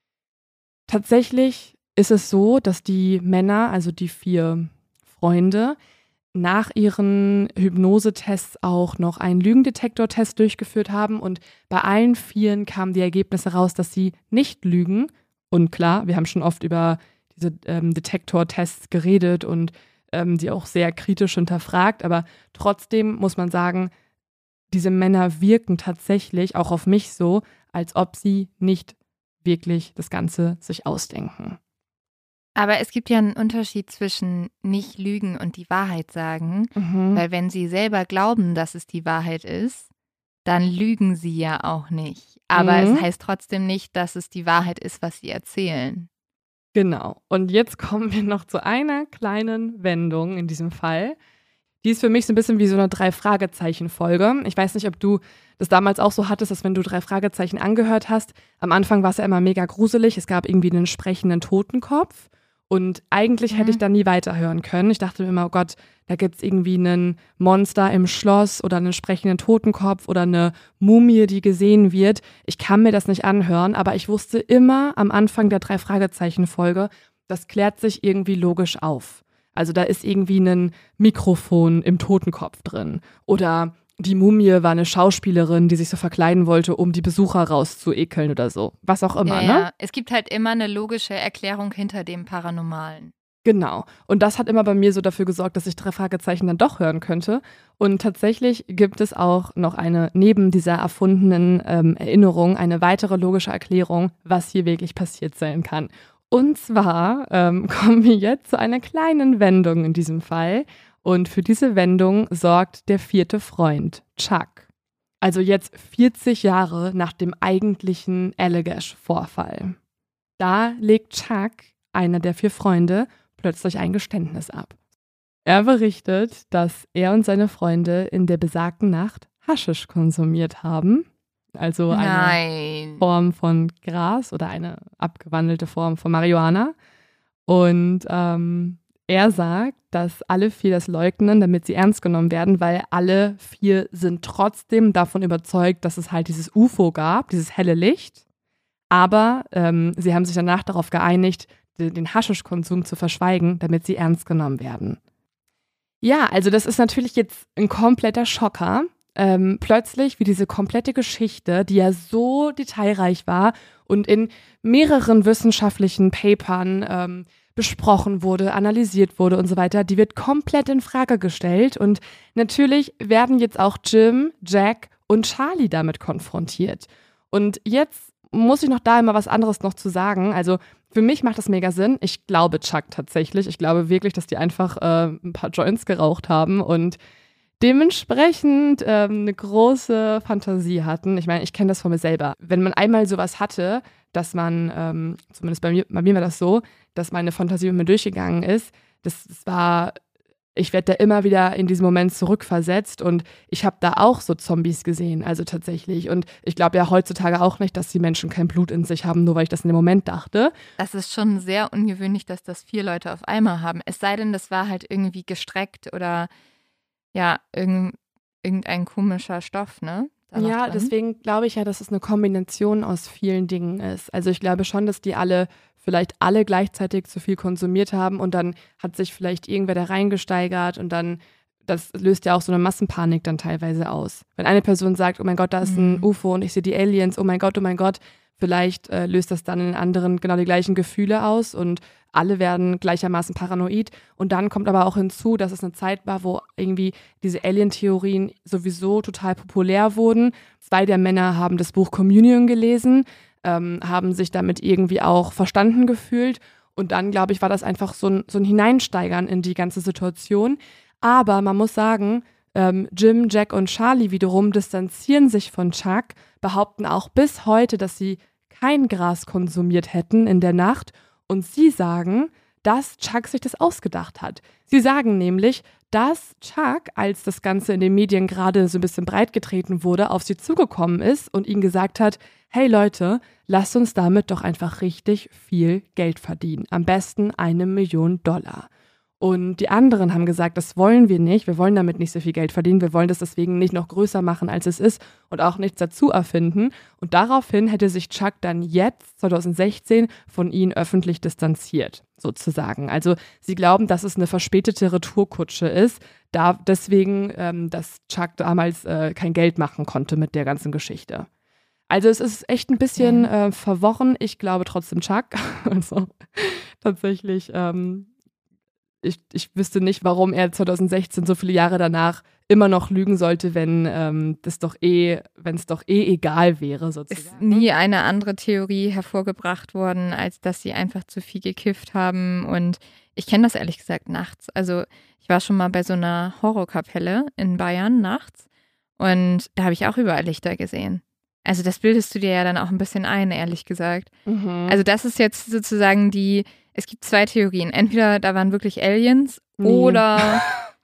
Tatsächlich ist es so, dass die Männer, also die 4 Freunde, nach ihren Hypnosetests auch noch einen Lügendetektortest durchgeführt haben und bei allen 4 kamen die Ergebnisse raus, dass sie nicht lügen. Und klar, wir haben schon oft über diese Detektortests geredet und die auch sehr kritisch hinterfragt, aber trotzdem muss man sagen, diese Männer wirken tatsächlich auch auf mich so, als ob sie nicht wirklich das Ganze sich ausdenken. Aber es gibt ja einen Unterschied zwischen nicht lügen und die Wahrheit sagen, weil wenn sie selber glauben, dass es die Wahrheit ist, dann lügen sie ja auch nicht. Aber es heißt trotzdem nicht, dass es die Wahrheit ist, was sie erzählen. Genau. Und jetzt kommen wir noch zu einer kleinen Wendung in diesem Fall. Die ist für mich so ein bisschen wie so eine 3-Fragezeichen-Folge. Ich weiß nicht, ob du das damals auch so hattest, dass wenn du 3 Fragezeichen angehört hast, am Anfang war es ja immer mega gruselig. Es gab irgendwie einen sprechenden Totenkopf. Und eigentlich hätte ich da nie weiterhören können. Ich dachte mir immer, oh Gott, da gibt es irgendwie einen Monster im Schloss oder einen sprechenden Totenkopf oder eine Mumie, die gesehen wird. Ich kann mir das nicht anhören, aber ich wusste immer am Anfang der 3-Fragezeichen-Folge, das klärt sich irgendwie logisch auf. Also da ist irgendwie ein Mikrofon im Totenkopf drin oder die Mumie war eine Schauspielerin, die sich so verkleiden wollte, um die Besucher rauszuekeln oder so. Was auch immer, ja. ne? Es gibt halt immer eine logische Erklärung hinter dem Paranormalen. Genau. Und das hat immer bei mir so dafür gesorgt, dass ich 3 Fragezeichen dann doch hören könnte. Und tatsächlich gibt es auch noch neben dieser erfundenen Erinnerung, eine weitere logische Erklärung, was hier wirklich passiert sein kann. Und zwar kommen wir jetzt zu einer kleinen Wendung in diesem Fall. Und für diese Wendung sorgt der 4. Freund, Chuck. Also jetzt 40 Jahre nach dem eigentlichen Allagash-Vorfall. Da legt Chuck, einer der 4 Freunde, plötzlich ein Geständnis ab. Er berichtet, dass er und seine Freunde in der besagten Nacht Haschisch konsumiert haben. Also eine Form von Gras oder eine abgewandelte Form von Marihuana. Und er sagt, dass alle 4 das leugnen, damit sie ernst genommen werden, weil alle 4 sind trotzdem davon überzeugt, dass es halt dieses UFO gab, dieses helle Licht. Aber sie haben sich danach darauf geeinigt, den Haschischkonsum zu verschweigen, damit sie ernst genommen werden. Ja, also das ist natürlich jetzt ein kompletter Schocker. Plötzlich, wie diese komplette Geschichte, die ja so detailreich war und in mehreren wissenschaftlichen Papern besprochen wurde, analysiert wurde und so weiter, die wird komplett in Frage gestellt. Und natürlich werden jetzt auch Jim, Jack und Charlie damit konfrontiert. Und jetzt muss ich noch da immer was anderes noch zu sagen. Also für mich macht das mega Sinn. Ich glaube Chuck tatsächlich. Ich glaube wirklich, dass die einfach ein paar Joints geraucht haben und dementsprechend eine große Fantasie hatten. Ich meine, ich kenne das von mir selber. Wenn man einmal sowas hatte, dass man, zumindest bei mir war das so, dass meine Fantasie mit mir durchgegangen ist, ich werde da immer wieder in diesen Moment zurückversetzt und ich habe da auch so Zombies gesehen, also tatsächlich. Und ich glaube ja heutzutage auch nicht, dass die Menschen kein Blut in sich haben, nur weil ich das in dem Moment dachte. Das ist schon sehr ungewöhnlich, dass das 4 Leute auf einmal haben. Es sei denn, das war halt irgendwie gestreckt oder ja, irgendein komischer Stoff, ne? Ja, deswegen glaube ich ja, dass es eine Kombination aus vielen Dingen ist. Also ich glaube schon, dass die vielleicht alle gleichzeitig zu viel konsumiert haben und dann hat sich vielleicht irgendwer da reingesteigert und dann, das löst ja auch so eine Massenpanik dann teilweise aus. Wenn eine Person sagt, oh mein Gott, da ist ein UFO und ich sehe die Aliens, oh mein Gott, vielleicht löst das dann in anderen genau die gleichen Gefühle aus und alle werden gleichermaßen paranoid. Und dann kommt aber auch hinzu, dass es eine Zeit war, wo irgendwie diese Alien-Theorien sowieso total populär wurden. 2 der Männer haben das Buch Communion gelesen, haben sich damit irgendwie auch verstanden gefühlt. Und dann, glaube ich, war das einfach so ein Hineinsteigern in die ganze Situation. Aber man muss sagen, Jim, Jack und Charlie wiederum distanzieren sich von Chuck, behaupten auch bis heute, dass sie kein Gras konsumiert hätten in der Nacht. Und sie sagen, dass Chuck sich das ausgedacht hat. Sie sagen nämlich, dass Chuck, als das Ganze in den Medien gerade so ein bisschen breitgetreten wurde, auf sie zugekommen ist und ihnen gesagt hat, hey Leute, lasst uns damit doch einfach richtig viel Geld verdienen. Am besten $1 Million. Und die anderen haben gesagt, das wollen wir nicht, wir wollen damit nicht so viel Geld verdienen, wir wollen das deswegen nicht noch größer machen, als es ist und auch nichts dazu erfinden. Und daraufhin hätte sich Chuck dann jetzt, 2016, von ihnen öffentlich distanziert, sozusagen. Also sie glauben, dass es eine verspätete Retourkutsche ist, deswegen, dass Chuck damals kein Geld machen konnte mit der ganzen Geschichte. Also es ist echt ein bisschen verworren. Ich glaube trotzdem Chuck. Also tatsächlich ich wüsste nicht, warum er 2016 so viele Jahre danach immer noch lügen sollte, wenn es doch eh egal wäre, sozusagen. Ist nie eine andere Theorie hervorgebracht worden, als dass sie einfach zu viel gekifft haben. Und ich kenne das ehrlich gesagt nachts. Also ich war schon mal bei so einer Horrorkapelle in Bayern nachts und da habe ich auch überall Lichter gesehen. Also das bildest du dir ja dann auch ein bisschen ein, ehrlich gesagt. Mhm. Also das ist jetzt sozusagen es gibt 2 Theorien. Entweder da waren wirklich Aliens oder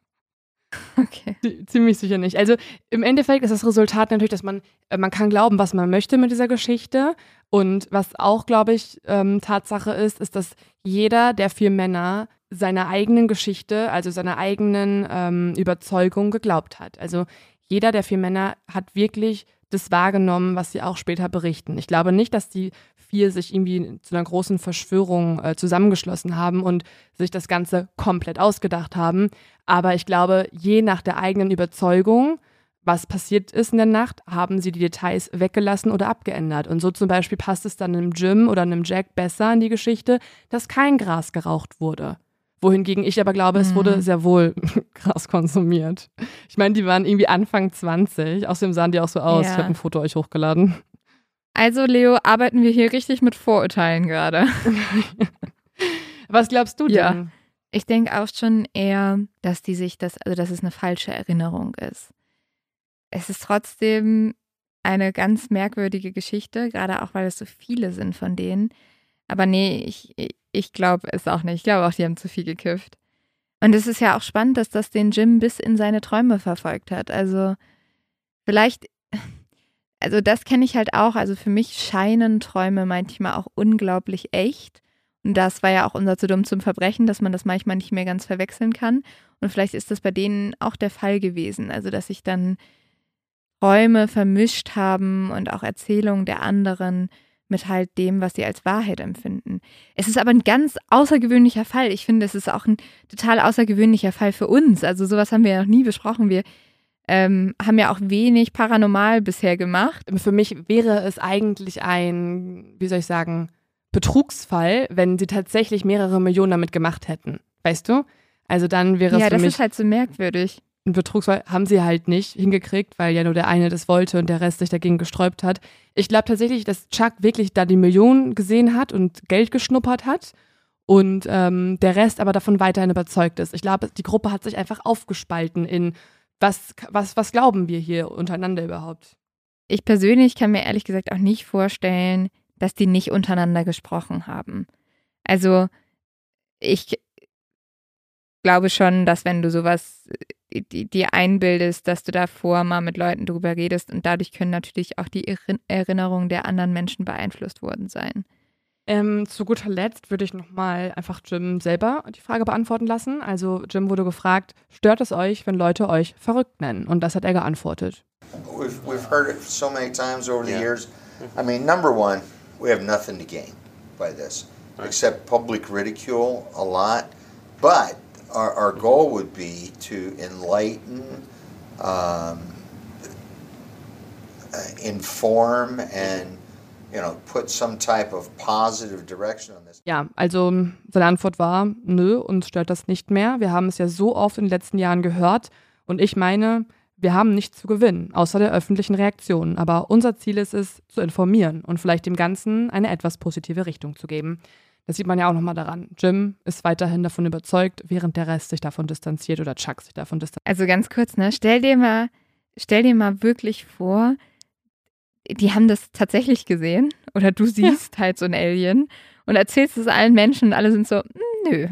okay. Ziemlich sicher nicht. Also im Endeffekt ist das Resultat natürlich, dass man kann glauben, was man möchte mit dieser Geschichte. Und was auch, glaube ich, Tatsache ist, dass jeder der 4 Männer seiner eigenen Geschichte, also seiner eigenen Überzeugung geglaubt hat. Also jeder der 4 Männer hat wirklich das wahrgenommen, was sie auch später berichten. Ich glaube nicht, dass die 4 sich irgendwie zu einer großen Verschwörung zusammengeschlossen haben und sich das Ganze komplett ausgedacht haben. Aber ich glaube, je nach der eigenen Überzeugung, was passiert ist in der Nacht, haben sie die Details weggelassen oder abgeändert. Und so zum Beispiel passt es dann einem Jim oder einem Jack besser in die Geschichte, dass kein Gras geraucht wurde. Wohingegen ich aber glaube, es wurde sehr wohl Gras konsumiert. Ich meine, die waren irgendwie Anfang 20. Außerdem sahen die auch so aus. Ja. Ich habe ein Foto euch hochgeladen. Also Leo, arbeiten wir hier richtig mit Vorurteilen gerade. Was glaubst du denn? Ja. Ich denke auch schon eher, dass dass es eine falsche Erinnerung ist. es ist trotzdem eine ganz merkwürdige Geschichte, gerade auch, weil es so viele sind von denen. Aber nee, ich glaube es auch nicht. Ich glaube auch, die haben zu viel gekifft. Und es ist ja auch spannend, dass das den Jim bis in seine Träume verfolgt hat. Also vielleicht, also das kenne ich halt auch. Also für mich scheinen Träume manchmal auch unglaublich echt. Und das war ja auch unser Zu dumm zum Verbrechen, dass man das manchmal nicht mehr ganz verwechseln kann. Und vielleicht ist das bei denen auch der Fall gewesen. Also dass sich dann Träume vermischt haben und auch Erzählungen der anderen mit halt dem, was sie als Wahrheit empfinden. Es ist aber ein ganz außergewöhnlicher Fall. Ich finde, es ist auch ein total außergewöhnlicher Fall für uns. Also sowas haben wir ja noch nie besprochen. Wir haben ja auch wenig paranormal bisher gemacht. Für mich wäre es eigentlich ein, wie soll ich sagen, Betrugsfall, wenn sie tatsächlich mehrere Millionen damit gemacht hätten. Weißt du? Also dann wäre es für mich... Ja, das ist halt so merkwürdig. Ein Betrugsfall haben sie halt nicht hingekriegt, weil ja nur der eine das wollte und der Rest sich dagegen gesträubt hat. Ich glaube tatsächlich, dass Chuck wirklich da die Millionen gesehen hat und Geld geschnuppert hat und der Rest aber davon weiterhin überzeugt ist. Ich glaube, die Gruppe hat sich einfach aufgespalten in was glauben wir hier untereinander überhaupt? Ich persönlich kann mir ehrlich gesagt auch nicht vorstellen, dass die nicht untereinander gesprochen haben. Also ich glaube schon, dass wenn du sowas dir einbildest, dass du davor mal mit Leuten drüber redest und dadurch können natürlich auch die Erinnerungen der anderen Menschen beeinflusst worden sein. Zu guter Letzt würde ich nochmal einfach Jim selber die Frage beantworten lassen. Also Jim wurde gefragt, stört es euch, wenn Leute euch verrückt nennen? Und das hat er geantwortet. We've heard it so many times over the years. I mean, number one, we have nothing to gain by this, except public ridicule a lot. But our goal would be to enlighten, inform and put some type of positive direction on this. Ja, also seine Antwort war, nö, uns stört das nicht mehr. Wir haben es ja so oft in den letzten Jahren gehört und ich meine, wir haben nichts zu gewinnen, außer der öffentlichen Reaktion. Aber unser Ziel ist es, zu informieren und vielleicht dem Ganzen eine etwas positive Richtung zu geben. Das sieht man ja auch nochmal daran. Jim ist weiterhin davon überzeugt, während der Rest sich davon distanziert oder Chuck sich davon distanziert. Also ganz kurz, ne? Stell dir mal wirklich vor, die haben das tatsächlich gesehen oder du siehst halt so ein Alien und erzählst es allen Menschen und alle sind so, nö,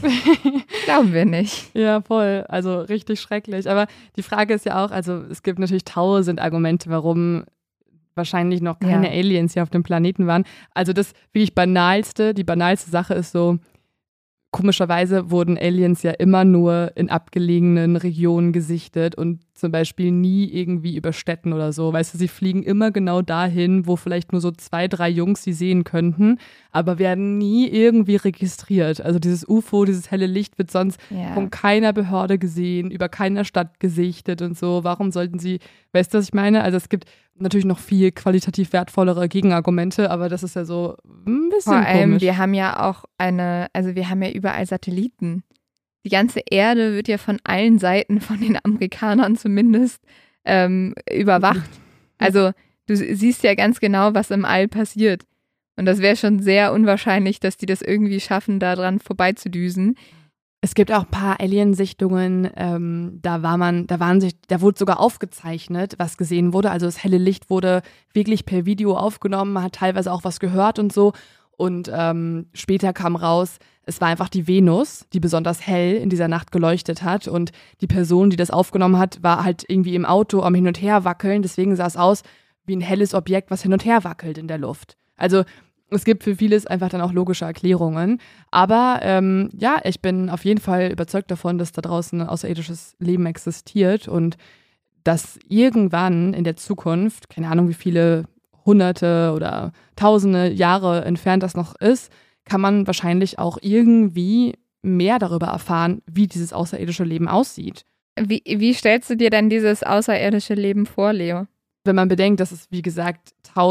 glauben wir nicht. Ja, voll, also richtig schrecklich. Aber die Frage ist ja auch, also es gibt natürlich 1000 Argumente, warum wahrscheinlich noch keine Aliens hier auf dem Planeten waren. Also das wirklich die banalste Sache ist so, komischerweise wurden Aliens ja immer nur in abgelegenen Regionen gesichtet und zum Beispiel nie irgendwie über Städten oder so. Weißt du, sie fliegen immer genau dahin, wo vielleicht nur so 2, 3 Jungs sie sehen könnten, aber werden nie irgendwie registriert. Also dieses UFO, dieses helle Licht wird sonst von keiner Behörde gesehen, über keiner Stadt gesichtet und so. Warum sollten sie, weißt du, was ich meine? Also es gibt natürlich noch viel qualitativ wertvollere Gegenargumente, aber das ist ja so ein bisschen komisch. Vor allem, komisch. wir haben ja auch wir haben ja überall Satelliten. Die ganze Erde wird ja von allen Seiten, von den Amerikanern zumindest, überwacht. Also du siehst ja ganz genau, was im All passiert. Und das wäre schon sehr unwahrscheinlich, dass die das irgendwie schaffen, da dran vorbeizudüsen. Es gibt auch ein paar Alien-Sichtungen, da wurde sogar aufgezeichnet, was gesehen wurde. Also das helle Licht wurde wirklich per Video aufgenommen, man hat teilweise auch was gehört und so. Und später kam raus, es war einfach die Venus, die besonders hell in dieser Nacht geleuchtet hat. Und die Person, die das aufgenommen hat, war halt irgendwie im Auto am Hin- und Her wackeln. Deswegen sah es aus wie ein helles Objekt, was hin und her wackelt in der Luft. Also es gibt für vieles einfach dann auch logische Erklärungen. Aber ich bin auf jeden Fall überzeugt davon, dass da draußen ein außerirdisches Leben existiert und dass irgendwann in der Zukunft, keine Ahnung wie viele Hunderte oder Tausende Jahre entfernt das noch ist, kann man wahrscheinlich auch irgendwie mehr darüber erfahren, wie dieses außerirdische Leben aussieht. Wie stellst du dir denn dieses außerirdische Leben vor, Leo? Wenn man bedenkt, dass es, wie gesagt,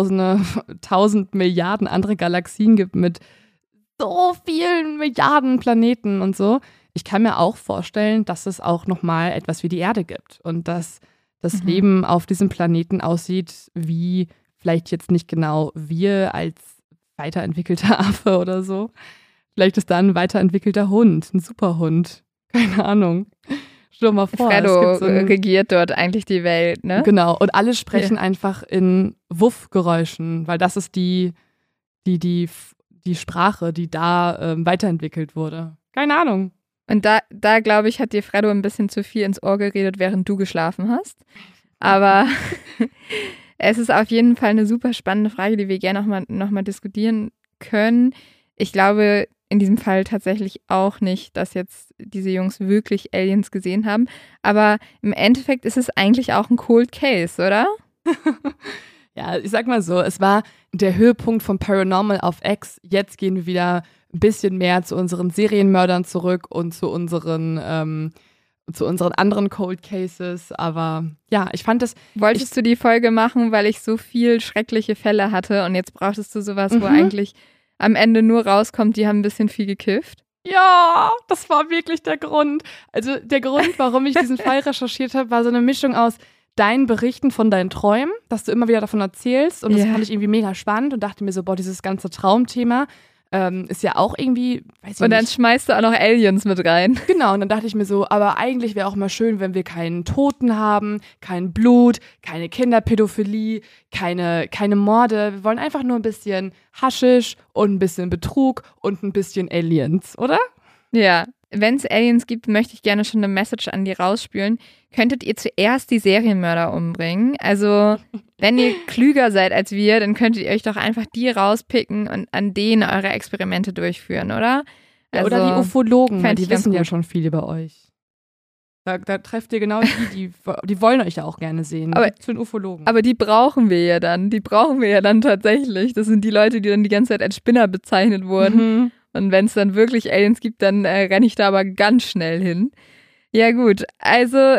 1000 Milliarden andere Galaxien gibt mit so vielen Milliarden Planeten und so. Ich kann mir auch vorstellen, dass es auch nochmal etwas wie die Erde gibt und dass das Leben auf diesem Planeten aussieht, wie vielleicht jetzt nicht genau wir als weiterentwickelter Affe oder so. Vielleicht ist da ein weiterentwickelter Hund, ein Superhund. Keine Ahnung. Stell dir mal vor, Fredo regiert dort eigentlich die Welt, ne? Genau, und alle sprechen einfach in Wuff-Geräuschen, weil das ist die Sprache, die da weiterentwickelt wurde. Keine Ahnung. Und da glaube ich, hat dir Fredo ein bisschen zu viel ins Ohr geredet, während du geschlafen hast. Aber es ist auf jeden Fall eine super spannende Frage, die wir gerne noch mal diskutieren können. Ich glaube in diesem Fall tatsächlich auch nicht, dass jetzt diese Jungs wirklich Aliens gesehen haben. Aber im Endeffekt ist es eigentlich auch ein Cold Case, oder? Ja, ich sag mal so, es war der Höhepunkt von Paranormal auf X. Jetzt gehen wir wieder ein bisschen mehr zu unseren Serienmördern zurück und zu unseren anderen Cold Cases. Aber ja, ich fand das... Wolltest du die Folge machen, weil ich so viel schreckliche Fälle hatte und jetzt brauchtest du sowas, wo eigentlich am Ende nur rauskommt, die haben ein bisschen viel gekifft? Ja, das war wirklich der Grund. Also der Grund, warum ich diesen Fall recherchiert habe, war so eine Mischung aus deinen Berichten von deinen Träumen, dass du immer wieder davon erzählst und das fand ich irgendwie mega spannend und dachte mir so, boah, dieses ganze Traumthema ist ja auch irgendwie, weiß ich nicht. Und dann schmeißt du auch noch Aliens mit rein. Genau, und dann dachte ich mir so, aber eigentlich wäre auch mal schön, wenn wir keinen Toten haben, kein Blut, keine Kinderpädophilie, keine Morde. Wir wollen einfach nur ein bisschen Haschisch und ein bisschen Betrug und ein bisschen Aliens, oder? Ja, wenn es Aliens gibt, möchte ich gerne schon eine Message an die rausspülen. Könntet ihr zuerst die Serienmörder umbringen? Also, wenn ihr klüger seid als wir, dann könntet ihr euch doch einfach die rauspicken und an denen eure Experimente durchführen, oder? Also, oder die Ufologen, weil die wissen ja gut. schon viel über euch. Da trefft ihr genau die wollen euch ja auch gerne sehen. Aber zu den Ufologen. Aber die brauchen wir ja dann. Die brauchen wir ja dann tatsächlich. Das sind die Leute, die dann die ganze Zeit als Spinner bezeichnet wurden. Und wenn es dann wirklich Aliens gibt, dann renne ich da aber ganz schnell hin. Ja gut, also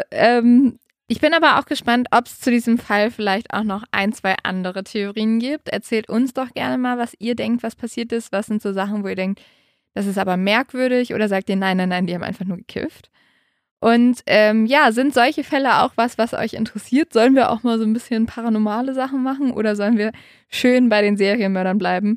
ich bin aber auch gespannt, ob es zu diesem Fall vielleicht auch noch 1, 2 andere Theorien gibt. Erzählt uns doch gerne mal, was ihr denkt, was passiert ist. Was sind so Sachen, wo ihr denkt, das ist aber merkwürdig? Oder sagt ihr, nein, die haben einfach nur gekifft? Und sind solche Fälle auch was euch interessiert? Sollen wir auch mal so ein bisschen paranormale Sachen machen? Oder sollen wir schön bei den Serienmördern bleiben?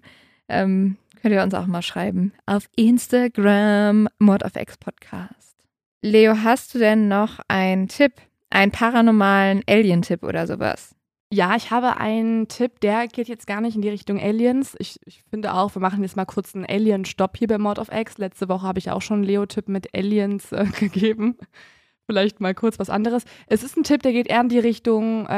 Könnt ihr uns auch mal schreiben. Auf Instagram, Mord of X Podcast. Leo, hast du denn noch einen Tipp? Einen paranormalen Alien-Tipp oder sowas? Ja, ich habe einen Tipp, der geht jetzt gar nicht in die Richtung Aliens. Ich finde auch, wir machen jetzt mal kurz einen Alien-Stopp hier bei Mord of X. Letzte Woche habe ich auch schon einen Leo-Tipp mit Aliens gegeben. Vielleicht mal kurz was anderes. Es ist ein Tipp, der geht eher in die Richtung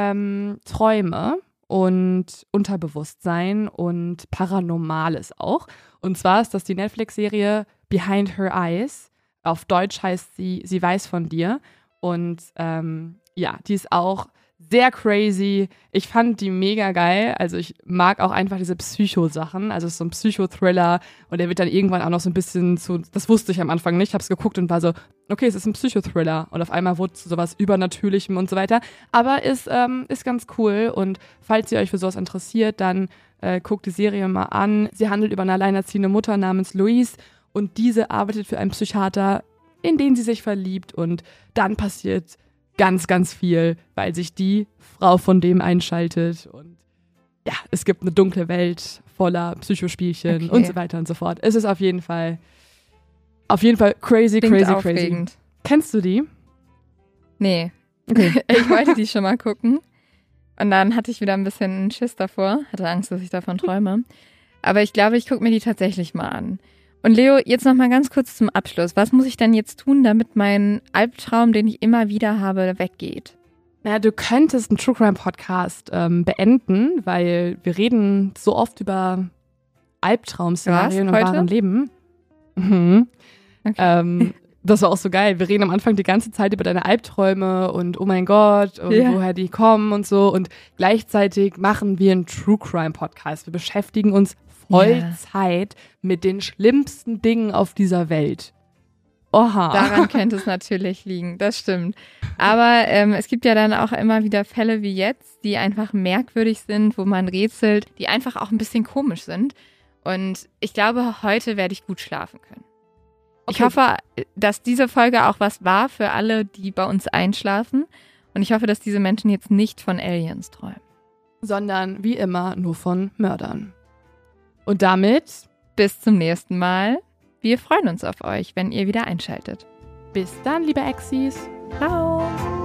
Träume und Unterbewusstsein und Paranormales auch. Und zwar ist das die Netflix-Serie Behind Her Eyes. Auf Deutsch heißt sie weiß von dir. Und die ist auch sehr crazy. Ich fand die mega geil. Also ich mag auch einfach diese Psycho-Sachen. Also es ist so ein Psychothriller und der wird dann irgendwann auch noch so ein bisschen das wusste ich am Anfang nicht. Ich habe es geguckt und war so, okay, es ist ein Psychothriller. Und auf einmal wurde es zu sowas Übernatürlichem und so weiter. Aber ist ganz cool. Und falls ihr euch für sowas interessiert, dann guckt die Serie mal an. Sie handelt über eine alleinerziehende Mutter namens Louise und diese arbeitet für einen Psychiater, in den sie sich verliebt und dann passiert ganz, ganz viel, weil sich die Frau von dem einschaltet und ja, es gibt eine dunkle Welt voller Psychospielchen und so weiter und so fort. Es ist auf jeden Fall crazy, Klingt crazy, aufregend. crazy. Kennst du die? Nee. Okay. Ich wollte die schon mal gucken und dann hatte ich wieder ein bisschen Schiss davor, hatte Angst, dass ich davon träume. Aber ich glaube, ich gucke mir die tatsächlich mal an. Und Leo, jetzt noch mal ganz kurz zum Abschluss. Was muss ich denn jetzt tun, damit mein Albtraum, den ich immer wieder habe, weggeht? Na, du könntest einen True Crime Podcast beenden, weil wir reden so oft über Albtraum-Szenarien im wahren Leben. Mhm. Okay. Das war auch so geil. Wir reden am Anfang die ganze Zeit über deine Albträume und oh mein Gott und woher die kommen und so. Und gleichzeitig machen wir einen True Crime Podcast. Wir beschäftigen uns Vollzeit mit den schlimmsten Dingen auf dieser Welt. Oha. Daran könnte es natürlich liegen, das stimmt. Aber es gibt ja dann auch immer wieder Fälle wie jetzt, die einfach merkwürdig sind, wo man rätselt, die einfach auch ein bisschen komisch sind. Und ich glaube, heute werde ich gut schlafen können. Okay. Ich hoffe, dass diese Folge auch was war für alle, die bei uns einschlafen. Und ich hoffe, dass diese Menschen jetzt nicht von Aliens träumen. Sondern wie immer nur von Mördern. Und damit bis zum nächsten Mal. Wir freuen uns auf euch, wenn ihr wieder einschaltet. Bis dann, liebe Exis. Ciao.